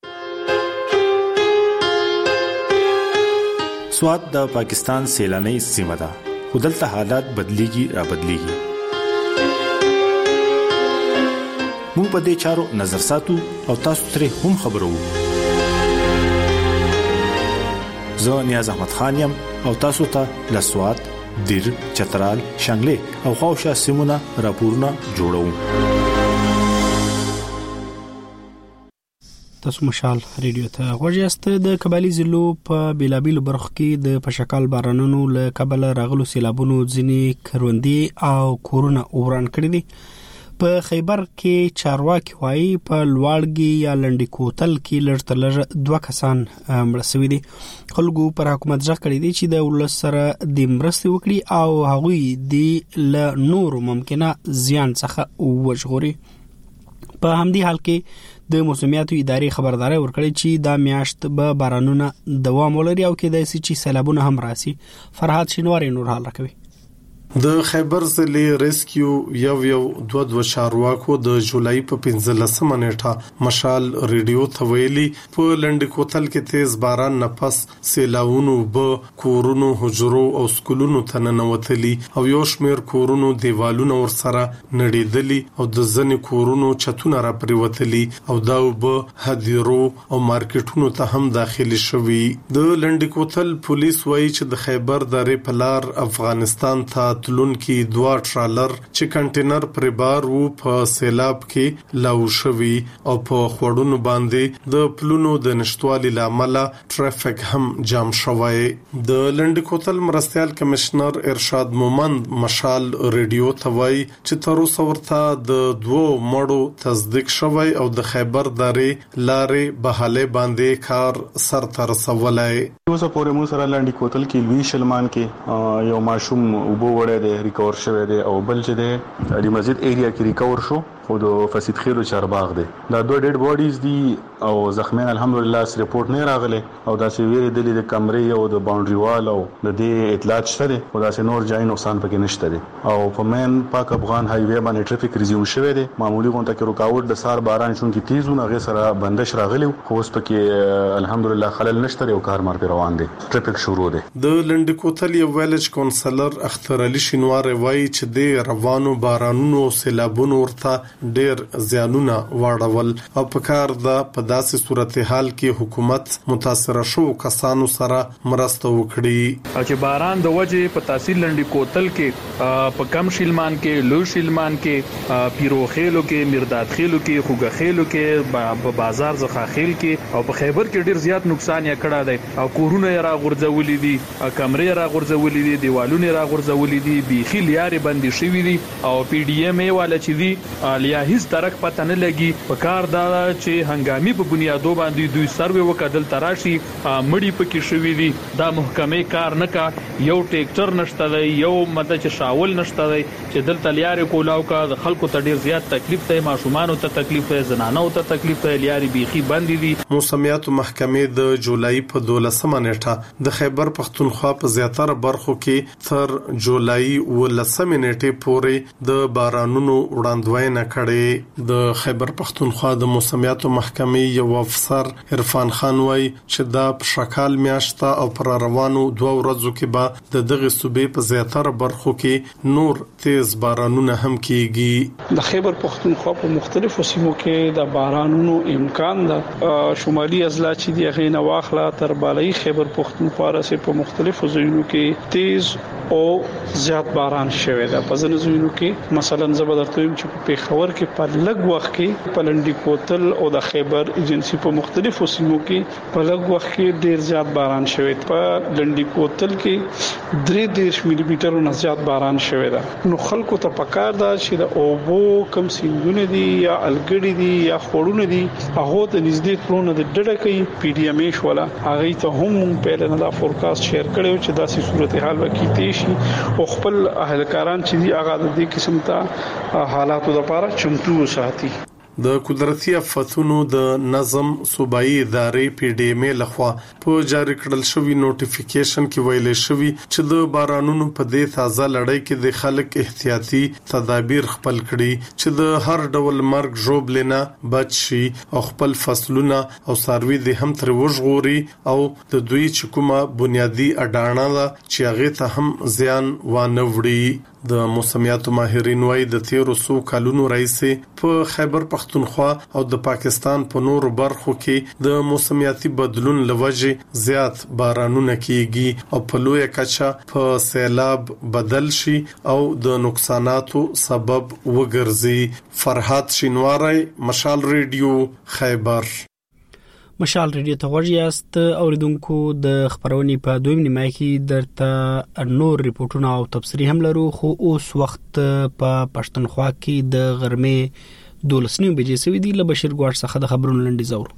سوات د پاکستان سیلاني سیمه ده خو دلته حالات بدلیږي را بدلیږي. مو په دې چارو نظر ساتو او تاسو ترې هم خبرو. زه نیاز احمد خان یم او تاسو ته له سوات دیر، چترال، شنګلې او خاوشا سیمونه راپورونه جوړو. تاسو مشال ریډیو ته غوښیاست. د کبالي ضلعو په بیلابیلو برخو کې د پشکال بارانونو له کبله راغلو سیلابونو ځینې کروندې او کورونه وران کړي دي. په خیبر کې چارواکي وایي په لوړګي یا لنډي کوتل کې لږ تر لږه دوه کسان مړ شوي دي. خلکو پر حکومت ځخ کړی دی چې د ولس سره د مرستې وکړي او هغوی د ل نور ممکنه زیان څخه وژغوري. په همدې حال کې د موسمیاتو ادارې خبرداري ورکړې چې دا میاشت به بارانونه دوام ولري او کېدای شي چې سیلابونه هم راسي. فرحات شینواری نور حال راکوي. د خیبر ضلع ریسکیو یو یو دوه دوه چارواکو د جولای په پنځلسمه نیټه مشال ریډیو ته ویلي په لنډ کوتل کې تیز باران نفس سیلاونو به کورونو حجرو او سکولونو ته ننوتلي او یو شمیر کورونو دیوالونه ورسره نړیدلي او د ځنې کورونو چتونه را پریوتلي او دا به هدیرو او مارکیټونو ته هم داخلي شوي. د لنډ کوتل پولیس وایي چې د خیبر درې پلار افغانستان ته تلون کې دوه ټرالر چې کنټینر پر بار وو په سیلاب کې لاو شوی او په خوړونو باندې د پلونو د نشټوالي لامل ټرافیک هم جام شوی. د لنډ کوتل مرستيال کمشنر ارشاد مومند مشال ریډیو ته وایي چې تر اوسه ورته د دوه مړو تصدیق شوی او د خیبر درې لارې بهاله باندې کار سر تر رسولای. اوسه پورې مو سره لنډ کوتل کې لوی شلمان کې یو ماشوم وبو د ریکور شوه دی او بل چې د علي مسجد ایریا کې ریکور شو او د فسید خیرو چارباغ دی. دا دوه ډیډ باډیز دي او زخمیان الحمدلله اس ریپورت نه راغله او دا چې ویری د د کمرې او د باونډري وال او د دې اطلاعات شته او دا چې نور ځای نقصان پکې نشته دي او په مین پاک افغان های وی باندې ټریفیک ریزیوم شوه دی. معمولی غونډه کې رکاوټ د سار باران شون کې تیزونه غي سره بندش راغلی خو اوس پکې الحمدلله خلل نشته او کار مار روان دي. ټریفیک شروع دی. د لنډ کوتل یو ویلج کونسلر اختر علي شینوار وایي چې د روانو بارانونو او سیلابونو ورته ډیر زیانونه واړول او په کار د په داسې صورتحال کې حکومت متاثر شو کسانو سره مرسته وکړي. چې باران د وجه په تحصیل لنډي کوتل کې په کم شیلمان کې لو شیلمان کې پیروخیلو کې مرداد خیلو کې خوګه خیلو کې په بازار زخه خیل کې او په خیبر کې ډیر زیات نقصان یې کړی دی او کورونه را غورځولې دي کمرې را غورځولې دي دیوالونه را غورځولې دي بيخي لیارې بندي شوې دي او پی ډی ایم ای والا چې دی لیا هیڅ ترک پته نه لګي. په کار دا چې هنګامي په بنیادو باندې دوی سروې وکړل تراشي مړی پکې شوې دي. دا محکمې کار نه کا یو ټریکټر نشته دی یو مده چې شاول نشته دی چې دلته لیارې کولاو کا د خلکو ته ډیر زیات تکلیف دی ماشومان ته تکلیف دی زنانو ته تکلیف دی لیارې بيخي بندي دي. موسمیاتو محکمې د جولای په دولسمه نیټه د خیبر پختونخوا په زیاتره برخو کې تر جولای ولسمه نیټه پورې د بارانونو وړاندوینه کړې. د خیبر پختونخوا د موسمیاتو محکمې یو افسر عرفان خان وایي چې دا په شکال میاشته او پر روانو دوه ورځو کې به د دغه صوبې په زیاتره برخو کې نور تیز بارانونه هم کیږي. د خیبر پختونخوا په مختلفو سیمو کې د بارانونو امکان ده. شمالي اضلاع چې دی غینه واخله تر بالای خیبر پختونخوا راسي په مختلفو ځایونو کې تیز او زیات باران شوی دی. په ځینو ځایونو کې مثلا زبردستویم چې په پیښور کې په لږ وخت کې په لنډي کوتل او د خیبر ایجنسی په مختلفو سیمو کې په لږ وخت کې ډیر زیات باران شوی دی. په لنډي کوتل کې درې دیرش ملي میټر نه زیات باران شوی دی. نو خلکو ته پکار ده چې د اوبو کم سیندونه دي یا الګړي دي یا خورونه دي هغه ته نږدې تلونه د ډډه کوي. پی ډی ایم ایش ولا هغه ته هم په لنه دا فورکاست شیر کړو چې داسې صورتحال وکړي شي او خپل اهلکاران چې دی هغه د دې قسم ته حالاتو لپاره چمتو وساتي. د قدرتي آفتونو د نظم صوبایي ادارې پی ډی ایم لخوا په جاری کړل شوی نوټیفیکیشن کې ویل شوی چې د بارانونو په دې تازه لړۍ کې د خلک احتیاطي تدابیر خپل کړي چې د هر ډول مرګ ژوب لنه بچ شي او خپل فصلونه او ساروي د هم تر وژغوري او د دوی چې کومه بنیادی اډانه ده چې هغه ته هم زیان وانه وړي. د موسمیاتو ماهرین وايي د تیرو څو کلونو راځي په خیبر پختونخوا او د پاکستان په نورو برخو کې د موسمیاتي بدلون لوجه زیات بارانونه کیږي او په لوی کچه په سیلاب بدل شي او د نقصاناتو سبب وګرځي. فرحات شینواری، مشال ریډیو، خیبر. مشال ریډیو ته ورجاست اوریدونکو د خبرونې په دویم نیمه کې درته نور ریپورتونه او تفسیری هم لرو، خو اوس وخت په پښتونخوا کې د غرمې دولس نیمه بجې سوي دي. له بشیر ګواړ څخه د خبرونو لنډیز اورو.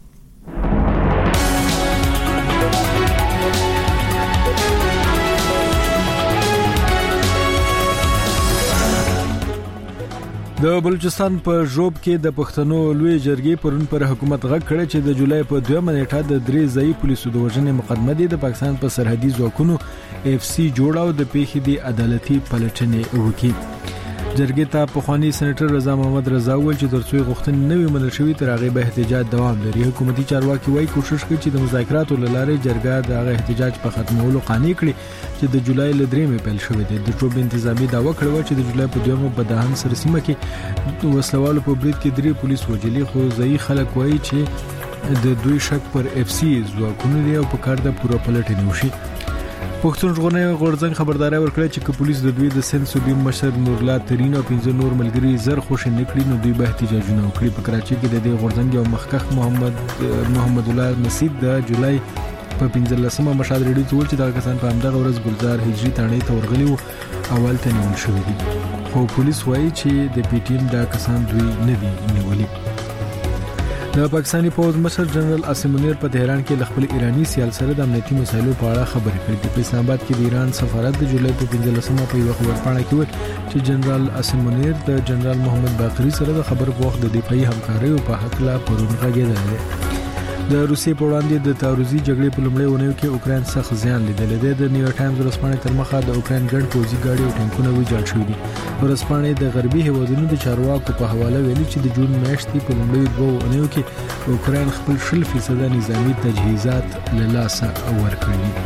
د بلوچستان په ژوب کې د پښتنو لوی جرګې پرون پر حکومت غږ کړ چې د جولای په دویمه نیټه د درې ځای پولیسو د وژنې مقدمه دي د پاکستان په سرحدي ځواکونو اف سی جوړاو د پیښې د عدالتي پلټنې وکړي. جرګې ته پخوانی سېنیټر رضا محمد رضا وویل چې ترڅو غوښتنې نوې منل شوې تر هغه به احتجاج دوام لري. حکومتي چارواکي وايي کوشش کوي چې د مذاکراتو لاره جرګه د هغه احتجاج په ختمولو قانع کړي چې د جولای ل درېمې پیل شوې ده. د جوب انتظامی داوا کړو چې د جولای په دویمه بداهن سره سیمه کې وسلوالو په برید کې درې پولیس وژلي، خو ځای خلک وایي چې د دوی شک پر اف سی ځواکونو دی او په کار د پوره پلټنې وشي. پښتون ژغورنې غورځنګ خبرداري ورکړه چې که پولیس د دوی د سند صوبې مشر نورلا ترین او پنځه نور ملګري زر خوش نه کړی نو دوی به احتجاجونه وکړي. په کراچۍ کې د دې غورځنګ یو مخکخ محمد محمد الله نصیب د جولای په پنځلسمه مشال ریډیو ته ویل چې دا کسان په همدغه ورځ ګلزار هجری تاڼې ته ورغلي وو، اول ته نیول شوي دي، خو پولیس وایي چې د پی ټی ایم دا کسان دوی نه دي نیولي. د پاکستاني پوز مشر جنرال عاصم منیر په تهران کې خپل ایرانی سیال سره د امنیتي مسایلو په اړه خبرې کړې. په اسلام آباد کې د ایران سفارت د جولای په پنځلسمه په یو خبرپاڼه کې ویل چې جنرال عاصم منیر د جنرال محمد باقری سره د خبرو په وخت د دفاعي همکارۍ په حق لا پرون غږېدل. د روسیې په وړاندې د تعرضي جګړې په لومړۍ اونۍ کې اوکرين سخت زیان لیدل دی. د نیویارک ټایمز ورځپاڼې تر مخه د اوکرين ګڼ پوځي ګاډي او ټانکونه ویجاړ شوي دي. ورځپاڼې د غربي هیوادونو د چارواکو په حواله ویلي چې د جون میاشتې په لومړۍ دوه اونیو کې اوکرين خپل شل فیصد نظامی تجهیزات له لاسه ورکړي.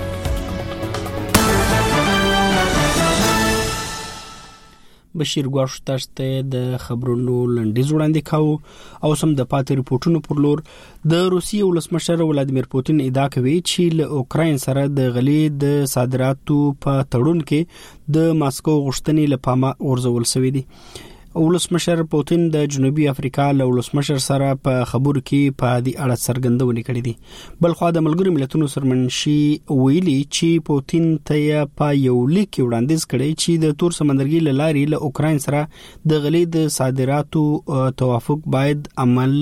بشیر ګواښ تاسو ته د خبرونو لنډیز وړاندې کاوه او سم د پاتې ریپورتونو پر لور. د روسیې ولسمشر ولادیمیر پوتین ادعا کوي چې له اوکراین سره د غلې د صادراتو په تړون کې د ماسکو غوښتنې لپاره ورزول شوې دي. ولسمشر پوتین د جنوبي افریقا له ولسمشر سره په خبرو کې په دې اړه څرګندونه کړې دي. بل خو د ملګرو ملتونو سرمنشي ویلي چې پوتین ته په یو لیک وړاندیز کړی چې د تور سمندرګي له لارې له اوکراین سره د غلې د صادراتو توافق باید عمل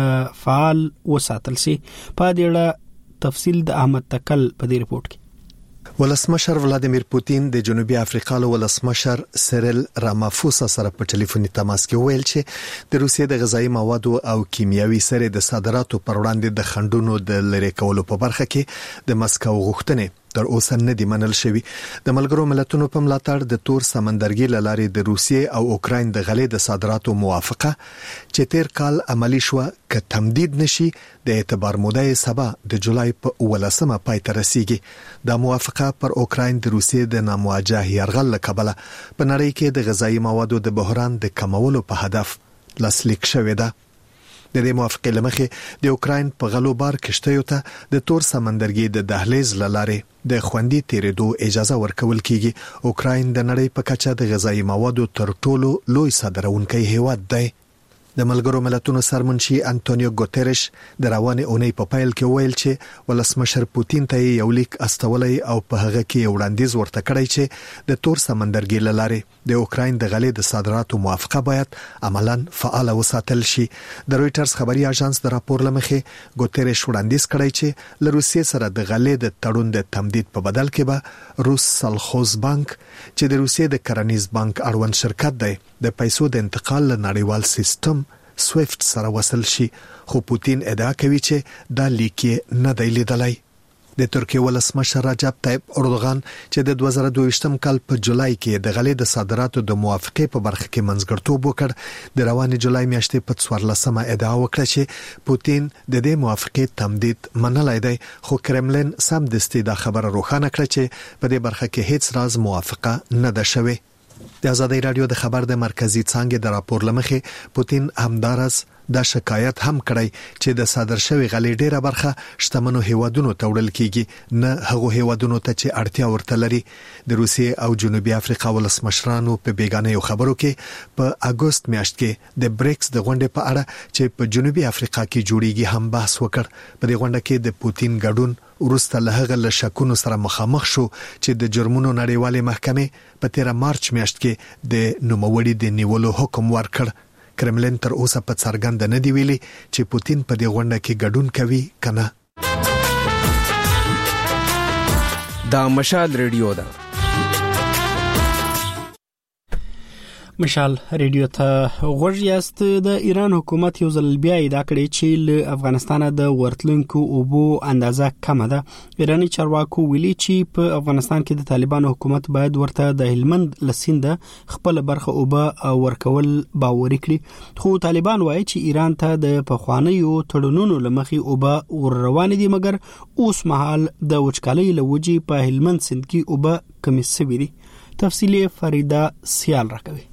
فعال وساتل شي. په دې اړه تفصیل د احمد تکل په دې ریپورت کې. ولسمشر ولادیمیر پوتین د جنوبي افریقا له ولسمشر سیریل رامافوسا سره په ټلیفوني تماس کې ویل چې د روسیې د غذایی موادو او کیمیاوي سرې د صادراتو پر وړاندې د خنډونو د لری کولو په برخه کې د مسکو غوښتنې تر اوسه نه دی منل شوی. د ملګرو ملتونو په ملاتړ د تور سمندرګي له لارې د روسیې او اوکراین د غلې د صادراتو موافقه چې تیر کال عملی شو ک تمدید نشي د اعتبار موده سبا د جولای په ولسمه پای ته رسیږي. د موافقه پر اوکراین د روسیې د نامواجه يرغل لکبله په نړۍ کې د غذایی موادو د بحران د کمولو په هدف لاسلیک شوې ده. د دې موافقه لمخې د اوکراین په غلو بار کشتیو ته د تور سمندرګي د دهلیز لاره د خوندي تیرېدو اجازه ورکول کیږي. اوکراین د نړۍ په کچه د غذایی موادو تر ټولو لوی صادرونکی هیواد دی. د ملګرو ملتونو سرمنشي انټونیو ګوتریش د روانې اونۍ په پیل کې ویل چې ولسمشر پوتین ته یو لیک استولای او په هغه کې وړاندیز ورته کړی چې د تور سمندرګي له لارې د اوکراین د غلې د صادراتو موافقه باید عملاً فعال وساتل شي. د رويټرز خبري اژانس د راپور لمخې ګوتریش وړاندیز کړی چې له روسیې سره د غلې د تړون د تمدید په بدل کې به روس سلخوز بانک چې د روسیې د کرنیز بانک اړوند شرکت دی د پیسو د انتقال له نړیوال سیستم سویفت سره وصل شي. خو پوتین ادعا کوي چې دا لیک نه دی لیدلای. د ترکیه ولسمشر رجب طیب اردوغان چې د دوه زره دوه ویشتم کال په جولای کې د غلې د صادراتو د موافقه په برخه کې منځګړتوب وکړ، د روانې جولای میاشتې په څوارلسمه ادعا وکړه چې پوتین د دې موافقه تمدید منلای دی، خو کرملین سم دستي دا خبره روښانه کړه چې په دې برخه کې هیڅ راز موافقه نه ده شوې. د ازادي رادیو د خبر د مرکزی څنګه د راپور لمخې پوتین همدارس د شکایت هم کړی چې د صادر شوی غلې ډیره برخه شتمنو هیوادونو ته وړل کیږي نه هغه هیوادونو ته چې اړتیا ورته لري. د روسیې او جنوبي افریقا ولسمشرانو په بیگانه خبرو کې په اگست میاشت کې د بریکس د غونډې په اړه چې په جنوبي افریقا کې جوړیږي هم بحث وکړ. په دې غونډه کې د پوتین ګډون ورسته له هغه له شکونو سره مخامخ شو چې د جرمونو نړیوالې محکمې په تیر مارچ میاشت کې د نوموړي د نیولو حکم ورکړ. کرملین تر اوسه په څرګند نه دی ویلي چې پوتین په دې غونډه کې ګډون کوي کنه. دا مشال ریډیو ده. مشال ریډیو ته غوږ یاست. د ایران حکومت یو ځل بیا ادعا کړې چې له افغانستان د ورتلونکو اوبو اندازه کم ده. ایرانی چارواکو ویلي چې په افغانستان کې د طالبانو حکومت باید ورته د هلمند لسیند خپل برخه اوبه ورکول باوري کړي. خو طالبان وایي چې ایران ته د پخوانیو تړونونو لمخې اوبه ور روان دي، مګر اوس مهال د وچکالۍ لوجي په هلمند سیند کې اوبه کمی سوي دي. تفصیلی فریدا سیال راکوي.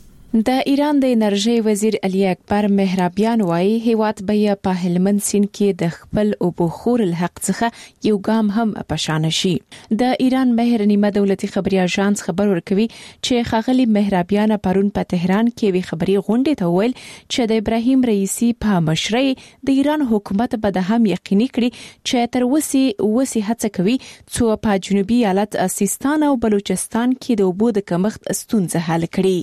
د ایران د انرژي وزیر علي اکبر مهرابیان وایي هیواد به په هلمند سیند کې د خپل اوبو خور الحق څخه یو ګام هم پشان شي. د ایران مهر نیمه دولتي خبري اژانس خبر ورکوي چې خاغلی مهرابیان پرون په تهران کې وی خبري غونډه ته ویل چې د ابراهیم رئیسی په مشرۍ د ایران حکومت به د هم یقیني کړي چې تر وسی وسی هڅه کوي چې په جنوبي ایالت سیستان او بلوچستان کې د اوبو د کمښت ستونزه حل کړي.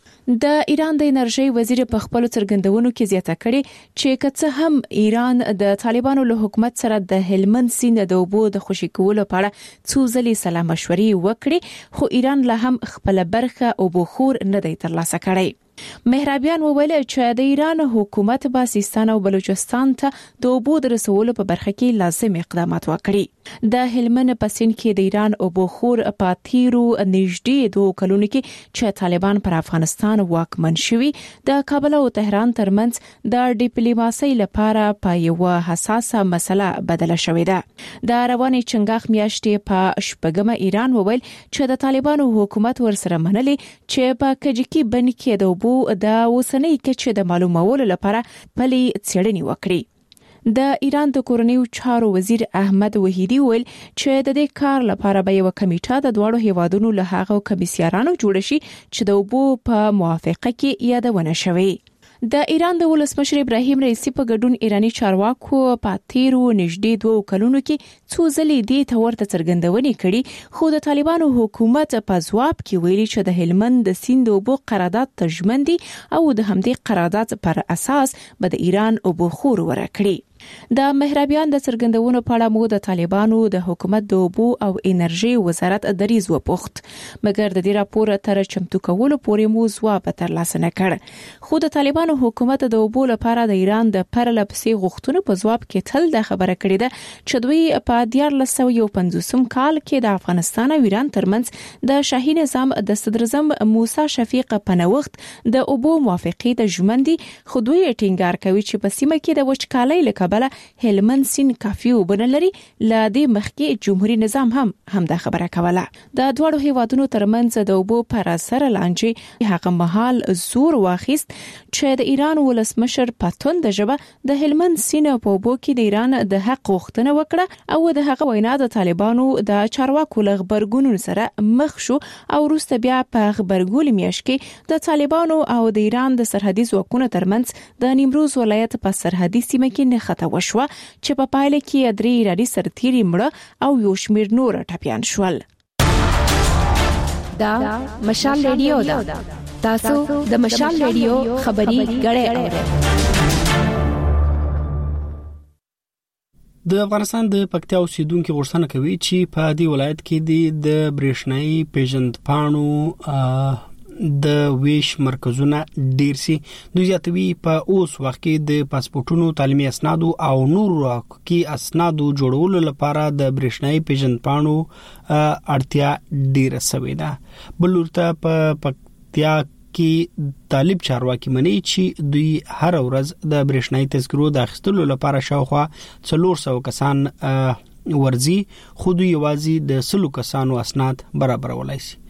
د ایران د انرژي وزیر په خپل څرګندونو کې زیاته کړې چې کڅ هم ایران د طالبانو له حکومت سره د هلمند سیند د اوبو د خوشی کولو لپاره څو ځلې سلا مشورې وکړي، خو ایران له هم خپل برخه اوبو خور نه دی ترلاسه کړی. مهرابیان وویل چې د ایران حکومت به سیستان او بلوچستان ته د اوبو د رسولو په برخه کې لازم اقدامات وکړي. د هلمند په سیند کې د ایران اوبو خور په تیرو نږدې دوه کلونو کې چې طالبان پر افغانستان واکمن شوي د کابل او تهران ترمنځ د ډیپلوماسۍ لپاره په یو حساسه مسله بدله شوې ده. د رواني چنګاخ میاشتې په شپږمه ایران وویل چې د طالبانو حکومت ورسره منلي چې په کجکی بن کې د اوبو د اوسنۍ کچې د معلومولو لپاره پلي څېړنې وکړي. د ایران د کورنیو چارو وزیر احمد وحیدی ویل چې د دې کار لپاره به یو کمیټه د دوړو هیوادونو له هغه کمیسیارانو جوړ شي چې د اوبو په موافقه کې یادونه شوي. د ایران د ولسمشر ابراهیم رئیسی په ګډون ایرانی چارواکو په تیرو نږدې دوه کلونو کې څو ځلې دې ته ورته څرګندونې کړي، خو د طالبانو حکومت په ځواب کې ویلي چې د هلمند د سیند اوبو قرارداد ترجمن دي او د همدې قرارداد پر اساس به د ایران اوبو خور ورکړي. د مهرابیان د څرګندونو په اړه مو د طالبانو د حکومت د اوبو او انرژي وزارت دریز وپوښت، مګر د دې راپور تر چمتو کولو پورې مو ځواب ترلاسه نه کړ. خو د طالبانو حکومت د اوبو لپاره د ایران د پرلپسې غوښتنو په ځواب کې تل د خبره کړې ده چې دوی په دیارلس سوه یو پنځوسم کال کې د افغانستان او ایران ترمنځ د شاهي نظام د صدراعظم موسی شفیق په نوښت د اوبو موافقې د ژمندي، خو دوی ټینګار کوي چې په سیمه کې د وچکالۍ لکه بل هلمند سیند کافي وبنه لري. ل دې مخکې جمهوریت نظام هم هم دا خبره کوله. د دوړو هیوادونو ترمنځ د اوبو پر اثر لاندې هغه مهال زور واخیست چې د ایران ولسمشر پاتون د جبه د هلمند سیند په اوبو کې د ایران د حق غوښتنه وکړه او د هغه وینا د طالبانو د چارواکو له خبرګونونو سره مخ شو او وروسته بیا په خبرګول میاشت کې د طالبانو او د ایران د سرحدي ځواکونو ترمنځ د نیمروز ولایت په سرحدي سیمه کې نښته وشوه چې په پایله کې درې ایرانی سرتیري مړه او یو شمېر نور ټپیان شول. دا مشال ریډیو ده. تاسو د مشال ریډیو خبري غړې اورئ. د افغانستان د پکتیا اوسیدونکو غوښتنه کوي چې په دې ولایت کې د برېښنايي پیژندپاڼو د ویش مرکزونه ډیر سي. دوی زیاتوي په اوس وخت کې د پاسپورتونو، تعلیمي اسنادو او نور حقوقي اسنادو جوړولو لپاره د برېښنايي پیژندپاڼو اړتیا ډیره شوې ده. بلورته په پکتیا کې طالب چارواکي مني چې دوی هر ورځ د برېښنايي تذکرو د اخیستلو لپاره شاوخوا څلور سوه کسان ورزي، خو دوی یوازې د سلو کسانو اسناد برابرولای شي.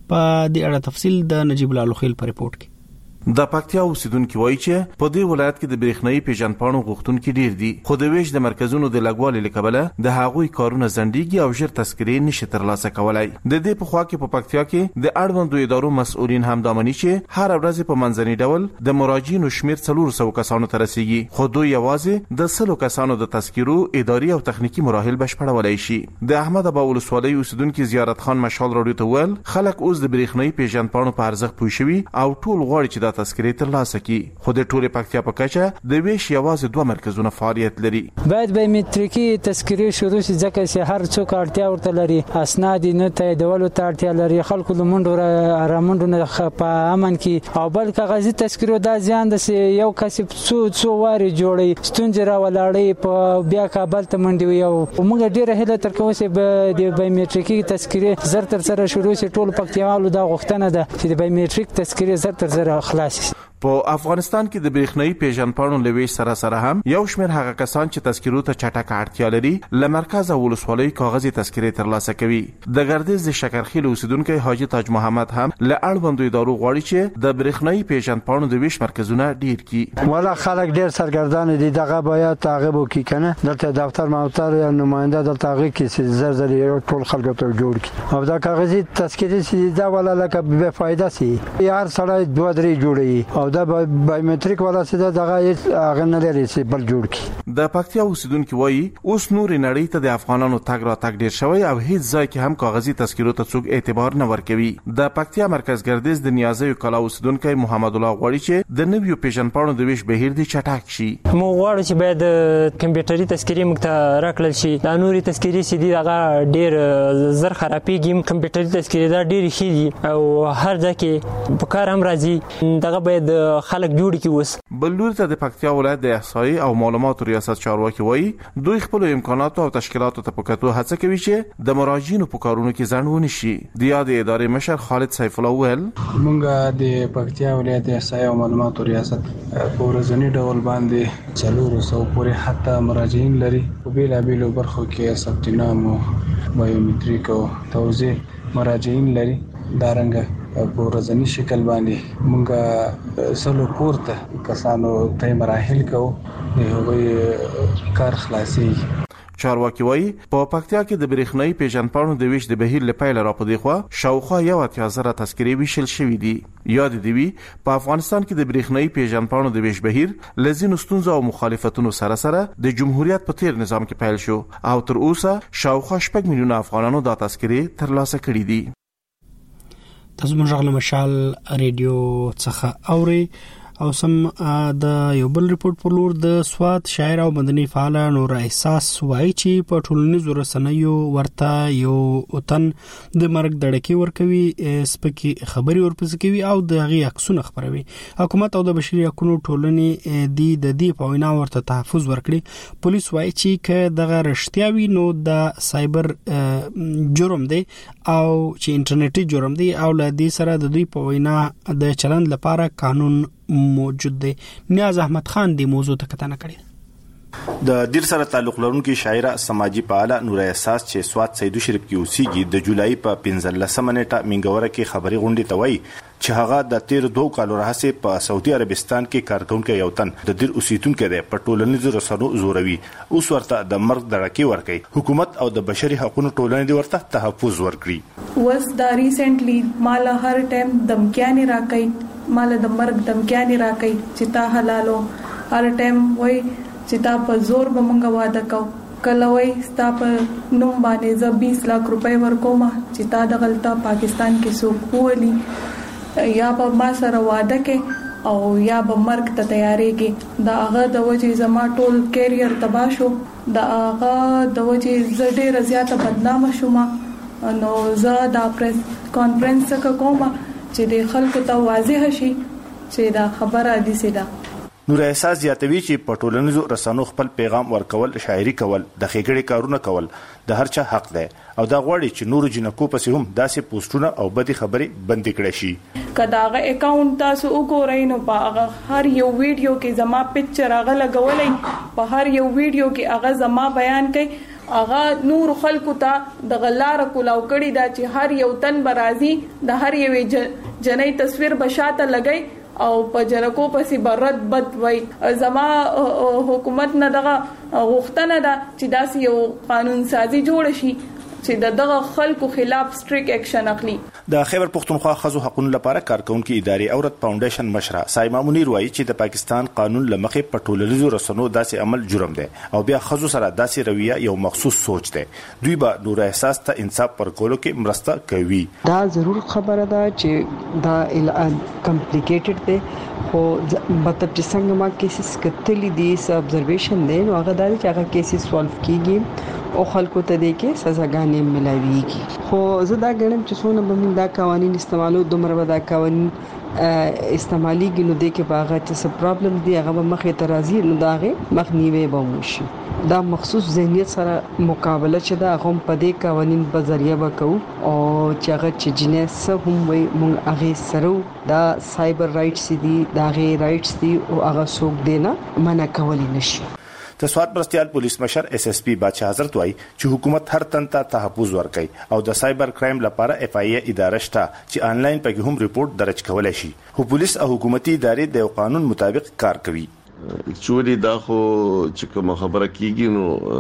په دې اړه تفصیل د نجیب الله لوخیل په ریپورت کې. د پکتیا اوسیدونکو وایي چې په دې ولایت کې د برېښنايي پیژندپاڼو غوښتونکي ډیر دي، خو د ویش د مرکزونو د لګوالي لکبله د هغوی کارونه ځنډیږي او ژر تذکرې نشي ترلاسه کولای. د دې په خوا کې په پکتیا کې د اړوندو ادارو مسؤلین هم دا مني چې هر ورځ په منځني ډول د مراجعینو شمیر څلور سوه کسانو ته رسیږي، خو دوی یوازې د سلو کسانو د تذکرو اداري او تخنیکی مراحل بشپړولای شي. د احمد ابا ولسوالۍ اوسیدونکو زیارت خان مشال راډیو ته ویل خلک اوس د برېښنايي پیژندپاڼو په ارزښت پوه شوي او ټول غواړي چې دا تذکرې ترلاسه کړي، خو د ټولې پکتیا په کچه د ویش یوازې دوه مرکزونه فعالیت لري. باید بایومټریکي تذکرې شروع شي ځکه چې هر څوک اړتیا ورته لري، اسناد نه تاییدولو ته اړتیا لري، خلکو د منډو رامنډو نه په امن کې، او بل کاغذي تذکرو دا زیان د یو کس څو څو واري جوړي ستونزې را ولاړې په بیا کابل ته منډي. او موږ ډیره هله تر کومه چې د بایومټریکي تذکرې زر تر سره شروع شي. ټول پکتیاوالو دا غوښتنه ده چې د بایومټریک تذکرې زر تر سره خلاص شي. په افغانستان کې د برېښنايي پیژندپاڼو لويش سره سره هم یو شمېر هغه کسان چې تذکرو ته چټک اړتیا لري له مرکز او ولسوالۍ کاغذي تذکرې ترلاسه کوي. د ګردیز د شکرخیل اوسیدونکو حاجی تاج محمد هم له اړوندو ادارو غواړي چې د برېښنايي پیژندپاڼو د ویش مرکزونه ډیر کړي. ولا خلک ډیر سرګردان دي، دغه باید تعقیب وکړي کنه. دلته دفتر موتر یا نماینده دلته هغه کې زر زر ټول خلکو ته جوړ کړي او دا کاغذي تذکرې چې دا ولا لکه به فائدہ سي یار سړی دوه درې جوړي او دا بایومټریک ولا څه دغه هغه نه لري چې بل جوړ کی. د پکتیا اوسیدونکو وایي اوس نور نړۍ ته د افغانانو تګ را تګ ډیر شوی او هیڅ ځای کې هم کاغذي تذکرو ته څوک اعتبار نه ورکوي. د پکتیا مرکز ګردیز د نیازیو کلا اوسیدونکو محمد الله غواړي چې د نویو پیژندپاڼو د ویش بهیر دی چټک شي. مو غواړو چې باید کمپیوټري تذکرې موږ ته راکړل شي. دا نوري تذکرې چې دي هغه ډیر زر خرابېږي، کمپیوټري تذکرې دا ډیر ښې دي او هر ځای کې په کار هم راځي. دغه باید خلک جوړ کی. وس بل لور ته د پکتیا ولایت د احصایي او معلوماتو ریاست چارواکي وایي دوی خپل امکانات او تشکیلاتو ته پکاتو هڅه کوي چې د مراجعینو په کارونو کې ځنډ ونی شي. د یاد ادارې مشر خالد سیف الله ویل موږ د پکتیا ولایت د احصایي او معلوماتو ریاست په ورځنی ډول باندې څلور سوه پورې حتی مراجعین لري په بیلابیلو برخو کې ثبت نام او بایومټریک او توضیح مراجعین لري. دا رنګه په ورځنی شکل باندې موږ سلو پورته کسانو ته مراحل کوو د هغوی کار خلاصي. چارواکي وایي په پکتیا کې د برېښنايي پیژندپاڼو د ویش د بهیر لپاره را پدې خو شاوخوا یو اتیا زره تذکرې ویشل شوې دي. یاد دی وی په افغانستان کې د برېښنايي پیژندپاڼو د ویش بهیر لزینو ستونزو او مخالفتونو سره سره د جمهوریت په تیر نظام کې پیل شو او تر اوسه شاوخوا شپږ میلیونه افغانانو دا تذکرې ترلاسه کړې دي. تاسو موږ غل مشال ریډیو څخه اوري او سم د یو بل ریپورت پر لور د سواد شاعر او مدني فعال نور احساس وایي چې په ټولنیزو رسنیو ورته یو وطن د مرګ دړکی ورکوي، سپکی خبري ورپسې کوي او د هغه عکسونه خبروي. حکومت او د بشري حقوقو ټولنې دی د دې په وینا ورته تحفظ ورکړي. پولیس وایي چې ک دغه رښتیاوي نو د سایبر جرم دی او چې انټرنیټي جرم دی او له دې سره د دوی په وینا د چلند لپاره قانون موجود دی. نیاز احمد خان دی موضوع ته کتنه کړې. د دیر سره تعلق لرونکي شاعره سماجی فعال نور احساس چې سواد سیدو شریف کې اوسېږي د جولای په پنځلسمه نیټه منګوره کې خبري غونډې ته وایي چې هغه د تیر دوه کالو راهیسې په سعودي عربستان کې کارکونکو یو تن د دیر اوسیدونکو دی په ټولنیزو رسنیو زوروي اوس ورته د مرګ دړکی ورکړي. حکومت او د بشري حقوقو ټولنې دی ورته تحفظ ورکړي. وس دا ریسنټلی مال هر ټایم دمکیانې راکړي، مال د مرګ دمکیانې راکړي چې تا حلالو. هر ټایم وای چې تا په زور به مونږ واده کو، کله وای ستا په نوم باندې ز بیس لک روپۍ ورکوم چې تا د غلطه پاکستان کې څوک وولي، یا به ما سره واده کې او یا به مرګ ته تیاری کې. دا هغه د وجې زما ټول کیریئر تباہ شو، دا هغه د وجې زه ډېره زیاته بدنامه شوم. نو زه دا پریس کانفرنس څخه کوم چې د خلکو ته واضح شي چې دا خبره دي سیده. نور احساس زیاتوي چې په ټولنیزو رسنیو خپل پیغام ورکول، شاعري کول، د ښېګړې کارونه کول د هر چا حق دی او دا غواړي چې نورو جنکو پسې هم داسې پوسټونه او بدې خبرې بندې کړي شي. کداغه اکاونټ تاسو وګورئ نو په هغه هر یو ویډیو کې زما پکچر هغه لګولای، په هر یو ویډیو کې هغه زما بیان کوي هغه نور خلکو ته د غلار کولاو کړي دا چې هر یو تن برازي د هر یو جنۍ تصویر بشاته لګي او په جنکو پسې برد بد وای. زما حکومت نه دغه غوښتنه ده چې داسې یو قانون سازي جوړ شي چې د دغه خلکو خلاف سټریک اکشن اخلي. د خیبر پختونخوا خزو حقوقو لپاره کارکونکو ادارې اورت فاونډیشن مشره سایما منیر وایي چې د پاکستان قانون لمخې په ټولنیزو رسنیو داسې عمل جرم دی او بیا خزو سره داسې رویه یو مخصوص سوچ دی. دوی به نور احساس ته انصاف ورکولو کې مرسته کوي. دا ضرور خبره ده چې دا اعلان کمپلیکیټډ دی خو مطلب چې څنګه ما کیسز کتلې دي س ابزرویشن دی نو هغه دا چې هغه کیسز سولف کیږي او خلکو ته دې کې سزاګانې ملاويږي. خو زه دا ګڼم چې څونه به موږ دا قوانين استعمالو دومره به دا قوانين استعماليږي نو دې کې باغه چې پرابلم دی هغه مخې ته راځي نو داغه مخنیوي به وشي. دا مخصوص ذهنیت سره مقابله چې دا هم په دې قوانين په ذریعہ وکاو او چې هغه چې جنس هم وي موږ هغه سره دا سایبر رائټس دي دا غي رائټس دي او هغه څوک دینا منع کولی نشي. د سواد مرستيال پولیس مشر اس اس پی بادشاہ حضرت وای چې حکومت هر تن ته تحفظ ورکړي او د سایبر کرایم لپاره اف آی ای اداره شته چې انلاین پکې هم ریپورت درج کولای شي. خو پولیس او حکومتي ادارې د قانون مطابق کار کوي. چوري دا خو چې کوم خبره کیږي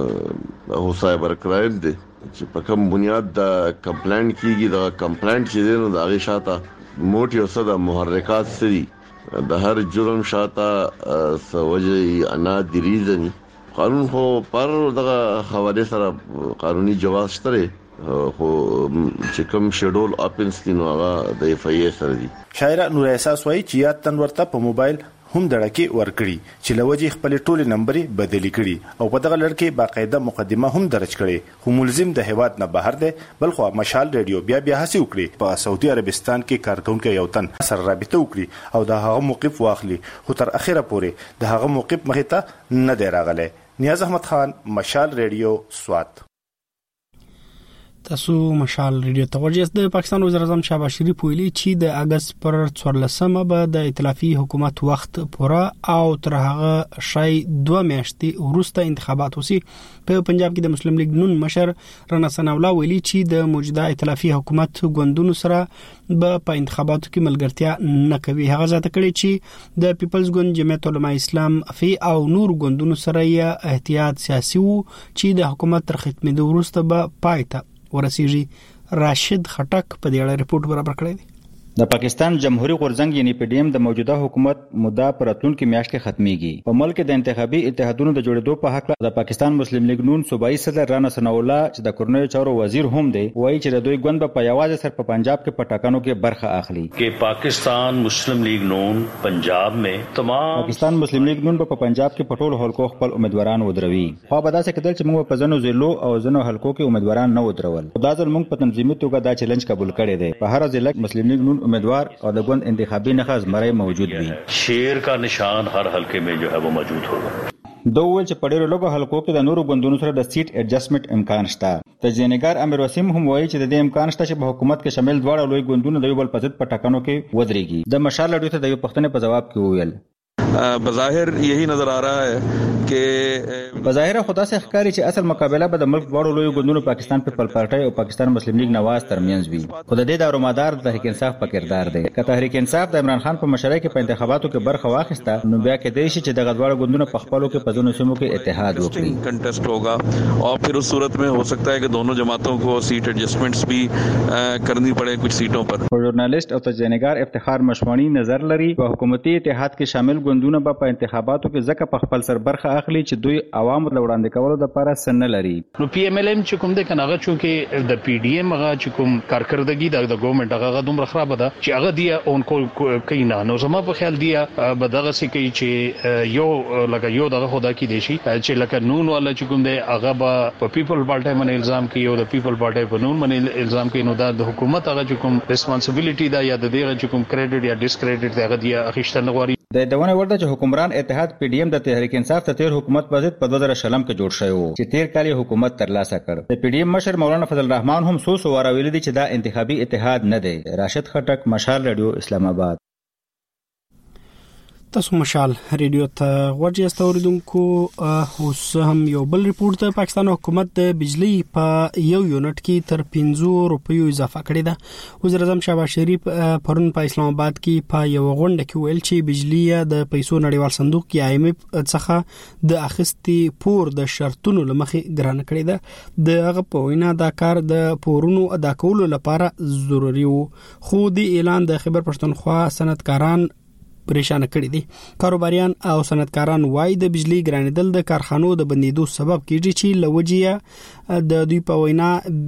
نو هو سایبر کرایم دی چې په کوم بنیاد د کمپلینټ کیږي دا کمپلینټ چې دی نو دا غي شاته موټي او صدا محرکات سری د هر جرم شاته سوجي انا د ریزنی قانون خو پر دغه حواله سره قانوني جواز شته خو چې کوم شیډول اپنس دي نو هغه د اف آی ای سره دي. شاعر نور احساس وایي چې یا تن ورته په موبایل هم دړکې ورکړي چې لوجي خپل ټول نمبرې بدلی کړي او په دغه لړ کې باقاعده مقدمه هم درج کړي خو ملزم د هواد نه بهر دی. بل خو مشال ریډیو بیا بیا هڅه وکړي په سعودي عربستان کې کارکونکو یو تن سره رابطه وکړي او د هغه موقف واخلي خو تر اخره پورې د هغه موقف مخې ته نه دی راغلی. نیاز احمد خان مشال ریډیو سوات. تاسو مشال ریډیو ته ورجست. د پاکستان وزیر اعظم شهباز شریف ویلي چې د اگست پر څوارلسمه به د ائتلافي حکومت وخت پوره او تر هغه شای دوه میاشتې وروسته انتخابات وسی. په پنجاب کې د مسلم لیگ نون مشر رانا ثناءالله ویلي چې د موجوده ائتلافي حکومت ګوندونو سره به په انتخاباتو کې ملګرتیا نه کوي. هغه ځکه کړي چې د پیپلز ګوند جمعیت علماء اسلام افی او نور ګوندونو سره یې احتیاط سیاسي وو چې د حکومت تر ختمېدو وروسته به پایته ورسیږي. راشد خټک په دې اړه ریپورت برابر کړی دی. د پاکستان جمهوریت غورځنګ یعنی پی ډی ایم د موجوده حکومت مدعا پر راتلونکي میاشت کې ختميږي. په ملک د انتخابي اتحادونو د جوړېدو په حق د پاکستان مسلم لیگ نون صوبایي صدر رانا ثناءالله چې د کورنیو چارو وزیر هم دی وایي چې د دوی ګوند په یوازې سر په پنجاب کې په ټاکنو کې برخه اخلي. کې پاکستان مسلم لیگ نون پنجاب में تمام پاکستان مسلم لیگ نون په پنجاب کې په ټولو حلقو خپل امیدواران ودروي. خو به داسې کېدل چې موږ په ځنو ضلعو او ځنو حلقو کې امیدواران نه ودرول. دا ځل موږ په تنظیمي توګه دا چیلنج قبول کړی دی. په هر ضلع مسلم لیگ نون امیدوار او د ګوند انتخابي نخاز مرای موجود وي. شیر کا نشان ہر حلقے میں جو ہے وہ موجود ہوگا. دو ول چې په ډېرو لږو حلقو کې د نورو ګوندونو سره د سیټ ایډجسټمنټ امکان شته. تجزیه‌نګار امیر وسیم هم وایي چې د دې امکان شته چې په حکومت کې شامل دواړه لوی ګوندونه د یو بل په ضد په ټاکنو کې ودرېږي. د مشال لړۍ ته د یو پښتنې په جواب کې وویل بظاهر یہی نظر آ رہا ہے کہ بظاهر خدا سے ښکاري چې اصل مقابله به د ملک دواړو لوی ګوندونو پاکستان پیپل پارټي او پاکستان مسلم لیگ نواز ترمنځ وي. خو د دې دارومدار د تحریک انصاف په کردار دی. که تحریک انصاف د عمران خان په مشرۍ کې په انتخاباتو کې برخه واخیسته نو بیا کې دی چې د غدواړو ګوندونو په خپلو کې په ځینو سیمو کې اتحاد وکړي. کنټیسټ ہوگا اور پھر اس صورت میں ہو سکتا ہے کہ دونوں جماعتوں کو سیٹ ایڈجسٹمنٹس بھی کرنی پڑے کچھ سیٹوں پر. ژورنالیسټ او تجزیه‌نګار افتخار مشوانی نظر لري په حکومتي اتحاد کې شامل ګوندونه په انتخاباتو کې ځکه په خپل سر برخه اخلي چې دوی عوامو له وړاندې کولو لپاره سن لري. نو پی ایم ال ایم چې کوم د کناغه چونکه د پی ډی ایم هغه چې کوم کارکردګي د ګورنمنت هغه دومره خراب ده چې هغه دی اون کو کینا نو زما په خیال دی به دغه سې کوي چې یو لکه یو دغه خدا کې دیشي چې لکه نون والا چې کوم دی هغه په پیپل پارټي باندې الزام کوي او د پیپل پارټي په نون باندې الزام کوي. نو دا د حکومت هغه چې کوم ریسپانسیبিলিټي دا یا د دغه چې کوم کریډټ یا ډیسکریډټ هغه دی اخیشتنه غواړي. د دونه ورته چې حکمران اتحاد پی ډی ایم د تحریک انصاف ته تیر حکومت په ضد په دوه زره شلم کې جوړ شوی و چې تیر کال حکومت ترلاسه کړ. د پی ډی ایم مشر مولانا فضل الرحمن هم سو سو وراویل دي چې دا انتخابي اتحاد نه دی. راشد خټک مشال ریډیو اسلام آباد. تاسو مشال ریډیو ته ورجه استوریدونکو اوس هم یو بل ریپورت د پاکستان حکومت د بجلی په یو یونټ کې تر پنځه روپیو اضافه کړې ده. وزیر اعظم شهباز شریف پرون په اسلام آباد کې په یو غونډه کې ویل چې بجلی د پیسو نړیوال صندوق کې آی ایم ایف څخه د اخیستي پور د شرطونو لمخې ګرانه کړې ده. د هغه په وینا دا کار د پورونو ادا کولو لپاره ضروري وو، خو د اعلان د خیبر پښتونخوا صنعتکاران پریشان کړي دي. کاروباریان او صنعتکاران وايي د بجلی ګرانیدل د کارخانو د بندیدو سبب کیږي چې لوجیه د دوی په وینا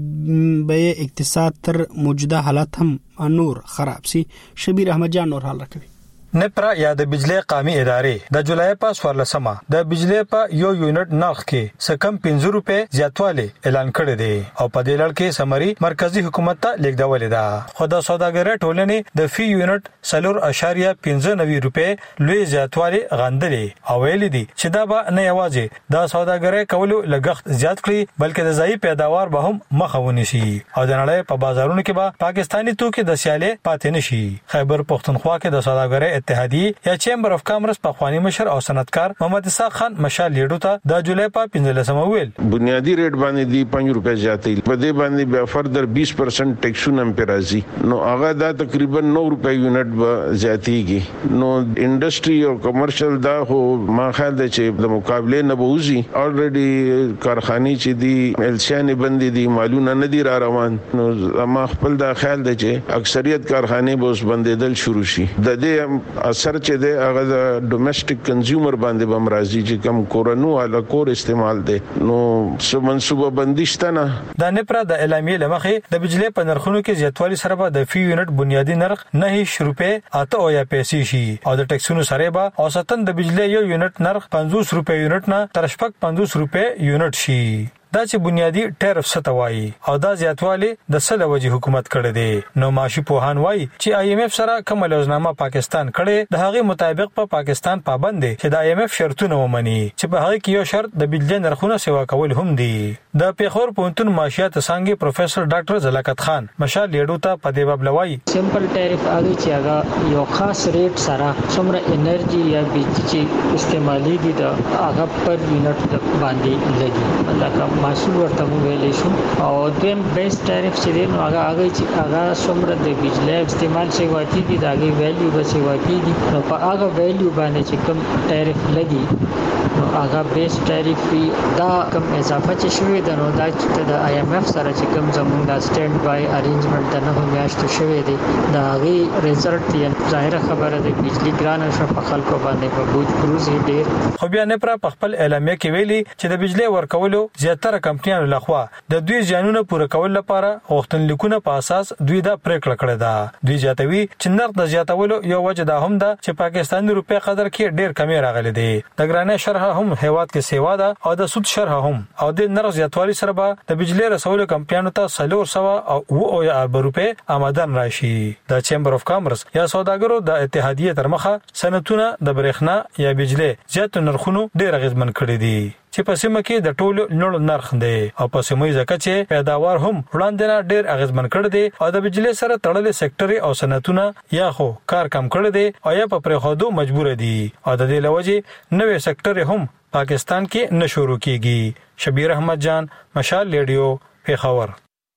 به اقتصاد تر موجوده حالت هم نور خراب سي. شبیر احمد جان نور حال راکوي. نپرا یا د بجلی قومي ادارې د جولای په څوارلسمه د بجلی په یو یونټ نرخ کې سکم پنځه روپے زیاتوالی اعلان کړی دی او په دې لړ کې سمري مرکزی حکومت ته لیږدولې ده. خو د سوداګرۍ ټولنې د فی یونټ سلور اشاریه پنځه نوي روپے لوی زیاتوالی غندلې او ویلي دي چې دا به نه یوازې د سوداګرۍ کولو لګښت زیات کړي بلکې د ځای پیداوار به هم مخه ونیسي او د نړۍ په بازارونو کې به پاکستانی توکي د سیالي پاتې نشي. خیبر پښتونخوا کې د سوداګرۍ اتحادیه یا چیمبر اف کامرس په خواني مشر او صنعتکار محمد اسحاق خان مشال لیډو ته د جولای په پنځلسمه ویل بنیادی ریټ باندې دی پنځه روپے زیاتې په دې باندې بیا فردر بیس پرسنٹ ټیکسونه هم راځي نو هغه دا تقریبا نو روپے یونټ به زیاتېږي. نو انډستری او کمرشل دا خو ما خیال دی چې د مقابله نه بوزي. الریډي کارخانه چې دی السیان بندي دي مالونه نه دي را روان نو ما خپل دا خیال دی چې اکثریت کارخانه به اوس بندیدل شروع شي. د دې اثر چې دی هغه د ډومېسټک کنزیومر باندې به مرضی چې کم کورونو اله کور استعمال دی نو سو منسوبه بندښت نه. د نپرا د اعلامیه لمخې د بجلی په نرخونو کې زیاتوالی سره به د فی یونټ بنیادی نرخ نه روپے اته او یا پیسې شي او د ټیکسونو سره به اوسطن د بجلی یو یونټ نرخ پنځوس روپے یونټ نه تر شپږ پنځوس روپے یونټ شي. دا چې بنیادی ټیرف ستوي او دا زیاتوالی د سله وجه حکومت کړی دی. نو ماشي پوهان وایي چې آی ایم ایف سره کوم لوزنامه پاکستان کړي د هغه مطابق په پا پاکستان پابند دي چې د آی ایم ایف شرطونه ومني چې په هغه کې یو شرط د بجلی نرخونه سیوا کول هم دي. د پیښور پونتون معاشيات څنګه پروفیسور ډاکټر زلاکت خان مشال لیډو ته په دی بابلوي سمپل ټیرف هغه چې هغه یو خاص ریټ سره څومره انرژي یا بجلی چې استعمالي دي دا هغه پر یونټ باندې لګي لکه محصول ورته ویلې شو او دیم بیس ټیرف چې دی نو هغه هغه چې هغه څومره د بجلی استعمال شي واتی دي دا هغه ویلیو به شي واتی دي نو په هغه ویلیو باندې چې کوم ټیرف لګي نو هغه بیس ټیرف دا کوم اضافه چې شوی دی نو دا چې د آی ایم ایف سره چې کوم زموږ د سټینډ بای ارینجمنت د نه میاشتو شوی دی دا هغه ریزلټ یې ظاهره خبره ده بجلی ګرانه شو په خلکو باندې په بوج پروزي ډیر. خو بیا نه پر خپل اعلامیه کې ویلي چې د بجلی ورکولو زیاتره کمپنیانو لخوا د دوی ځانونه پوره کول لپاره غوښتنلیکونه په اساس دوی دا پریکړه کړې ده. دوی زیاتوي چې نرخ د زیاتولو یو وجه دا هم ده چې پاکستاني روپے قدر کې ډیر کمی راغلي دي. د ګرانې شرح هم هیواد کې سیوا ده او د سود شرح هم او د نرخ زیاتوالی سره به د بجلی رسولو کمپنیانو ته سلور سوا او او یا روپے آمدن راشي. د چیمبر اف کامرس یا سوداګرو د اتحادیه تر مخه صنعتونه د برېښنا یا بجلی زیات نرخونو ډیر اغیزمن کړي دي چې په سیمه کې د ټولو لوړ نرخ دی او په سیمه یې ځکه چې پیداوار هم وړاندې نه ډیر اغیزمن کړي دي او د بجلی سره تړلې سېکټري او صنعتونه یا خو کار کم کړي دي او یا په پرېښودو مجبور دي او د دې لوجه نوې سېکټري هم پاکستان کې نشورو کیږي. شبیر احمد جان مشال لیډیو پیښور.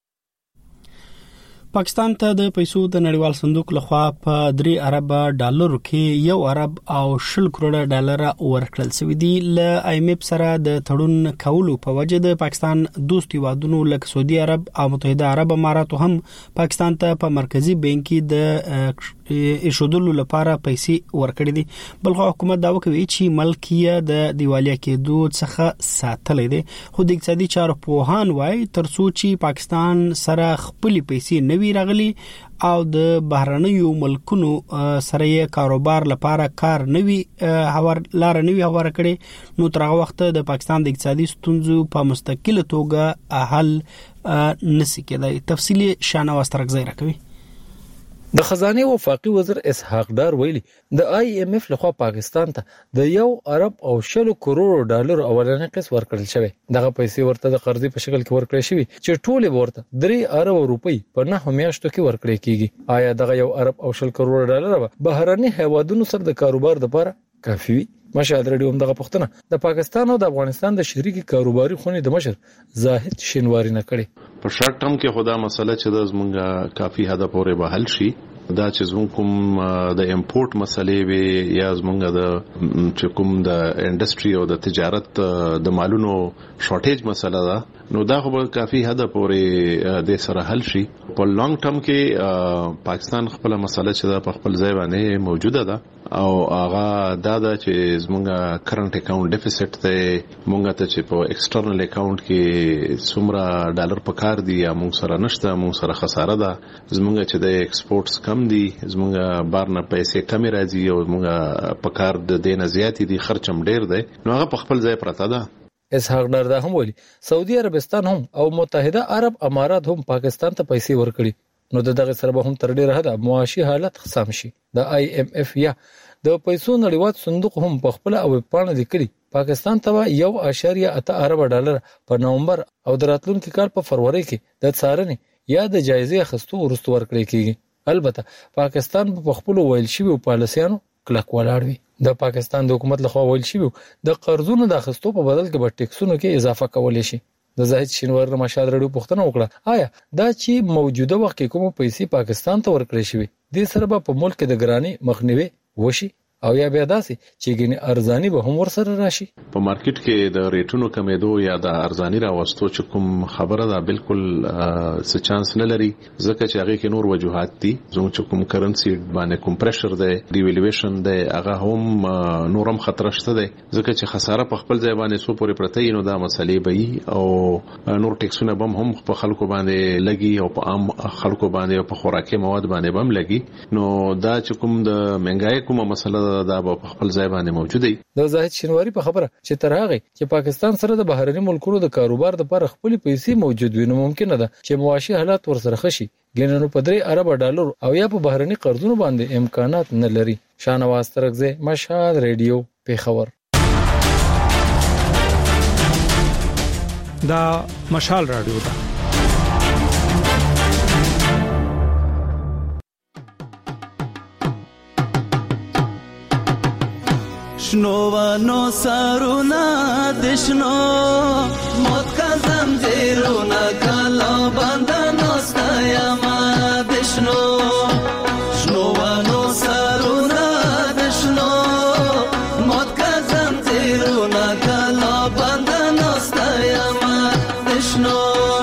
پاکستان ته د پیسو د نړیوال صندوق لخوا په درې ارب ډالرو کې یو ارب او شل کروڑه ډالر ورکړل شوی دی. ل آی ایم ایف سره د تړون کولو په وجه د پاکستان دوستي وادونو لکه سعودي عرب او متحده عرب امارات هم پاکستان ته په مرکزی بانک کې د ایشودلو لپاره پیسې ورکړې دي. بلخو حکومت دا وکوي چې ملکیه د دیوالیا کېدو څخه ساتلې دي. خو د اقتصادي چارو پوهان وایي ترڅو چې پاکستان سره خپل پیسې نوي راغلي او د بهرنیو ملکونو سره یې کاروبار لپاره کار نوي هوار لار نوي هوار کړي نو تر هغه وخت د پاکستان د اقتصادي ستونزو په مستقله توګه حل نشي کېدای. تفصیلی شانه واسترګ ځای راکوي. د خزانه وفاقي وزیر اسحاق ډار ویلي د آی ایم ایف لخوا پاکستان ته د یو ارب او شلو کروڑ ډالر اولنې قسط ورکړل شوی. دغه پیسې ورته د قرضې په شکل کې ورکړل شوی چې ټول ورته درې ارب روپۍ په نه میاشتو کې ورکړل کیږي. آیا دغه یو ارب او شل کروڑ ډالر به بهرني هیوادونو سره د کاروبار لپاره کافي وي؟ مشهد رادیو هم دغه پوښتنه د پاکستان او د افغانستان د شریکي کاروباري خونې د مشر زاهد شینواری نه کړې. په شارټ ټرم کې خدا مسله چې د زمونږه کافي حد پورې به حل شي. دا چې زموږ کوم د امپورټ مسلې وي یا زمونږ د چې کوم د انډستری او د تجارت د مالونو شارټیج مسله ده نو دا خو به کافي حد پورې د سره حل شي. په لانګ ټرم کې پاکستان خپل مسله چې دا په خپل ځای باندې موجوده ده او هغه دا ده چې زمونږه کرنٹ اکاونټ ډیفیسټ ته مونږ ته چې په ایکسټرنل اکاونټ کې څومره ډالر پکار دي یا مونږ سره نشته، مونږ سره خساره ده. زمونږ چې د ایکسپورټس کم دي، زمونږه بار نه پیسې کم راځي او زمونږه پکار د دینه زیات دي، خرچ هم ډیر دی، نو هغه په خپل ځای پراته ده. اسحاق ډار دا هم ویلي سعودي عربستان هم او متحده عرب امارات هم پاکستان ته پیسې ورکړي نو د دغه سره به هم تر ډیره حد معاشي حالت خصام شي. د آی ایم ایف یا د پیسو نړیوال صندوق هم په خپل او پاڼه لیکلي پاکستان ته یو اشاریه اته ارب ډالر په نومبر او د راتلونکي کال په فروری کې د څارنې یا د جایزې اخیستو وروسته ورکړي کیږي. البته پاکستان په خپل ویل شوی پالیسیانو کلک ولاړ وي. د پاکستان د حکومت لخوا ویل شوی د قرضونو د اخیستو په بدل کې به ټیکسونو کې اضافه کولای شي. د زاهد شینوار د مشهد رادیو پوښتنه وکړه آیا دا چې موجوده وخت کې کوم پیسې پاکستان ته ورکړې شوی د سره په ملک د ګرانی مخنیوي وشي او یا بیا داسې چې ګنې ارزانی به هم ورسره راشي؟ په مارکیټ کې د ریټونو کمیدو یا د ارزانی راوستو چې کوم خبره ده بالکل څه چانس نه لري، ځکه چې هغه کې نور وجوهات دي. زموږ چې کوم کرنسي باندې کوم پریشر دی، ډیویلویشن دی، هغه هم نورم خطر شته دی، ځکه چې خساره په خپل ځای باندې سو پورې پرته نو دا مسلې به او نور ټیکسونه بم هم په خلکو باندې لګي او په عام خلکو باندې او په خوراکي مواد باندې بم لګي. نو دا چې کوم د مهنګای کومه مسله دا په خپل ځای باندې موجود دی. د زاهد شینواری په خبره چې تر هغه چې پاکستان سره د بهرني ملکونو د کاروبار لپاره خپل پیسې موجود وي نو ممکن ده چې معاشي حالات ورسره خشي ګیننو په درې ارب ډالر او یا په بهرني قرضونو باندې امکانات نه لري. شانواز ترغزه، مشهد رادیو، پیښور. دا مشال رادیو ده. شنو ونو سرونا دشنو موت کا زنجیرونا کلا بندنو ستایما دشنو شنو ونو سرونا دشنو موت کا زنجیرونا کلا بندنو ستایما دشنو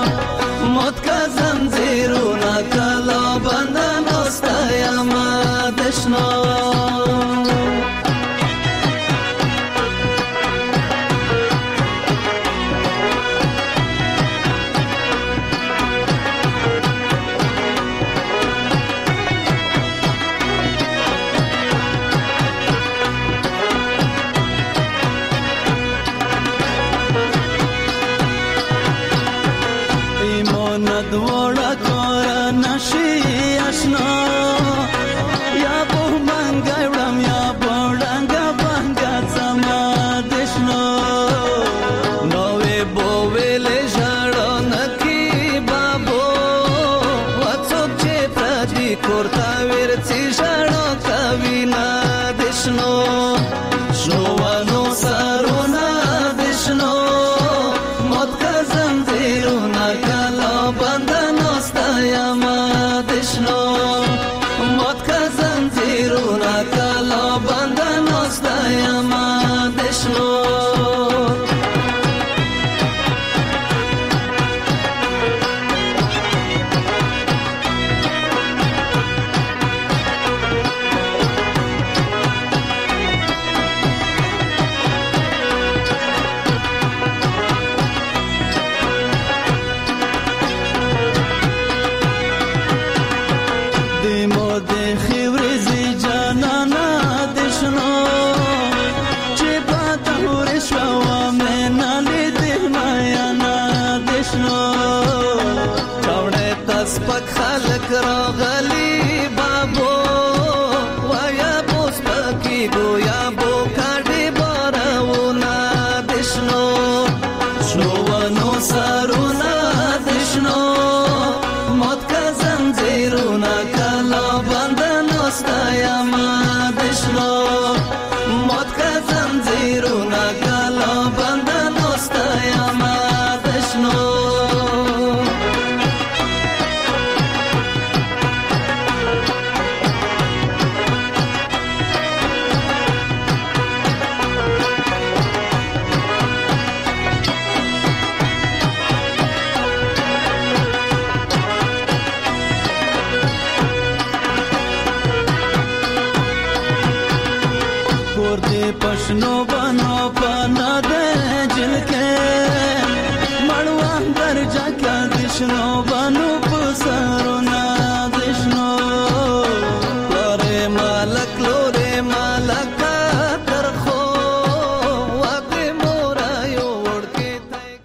موت کا زنجیرونا کلا بندنو ستایما دشنو سپک خلک راغلی باب دشنو بنو پنا دے جل کے مڑوا درجہ کا دشنو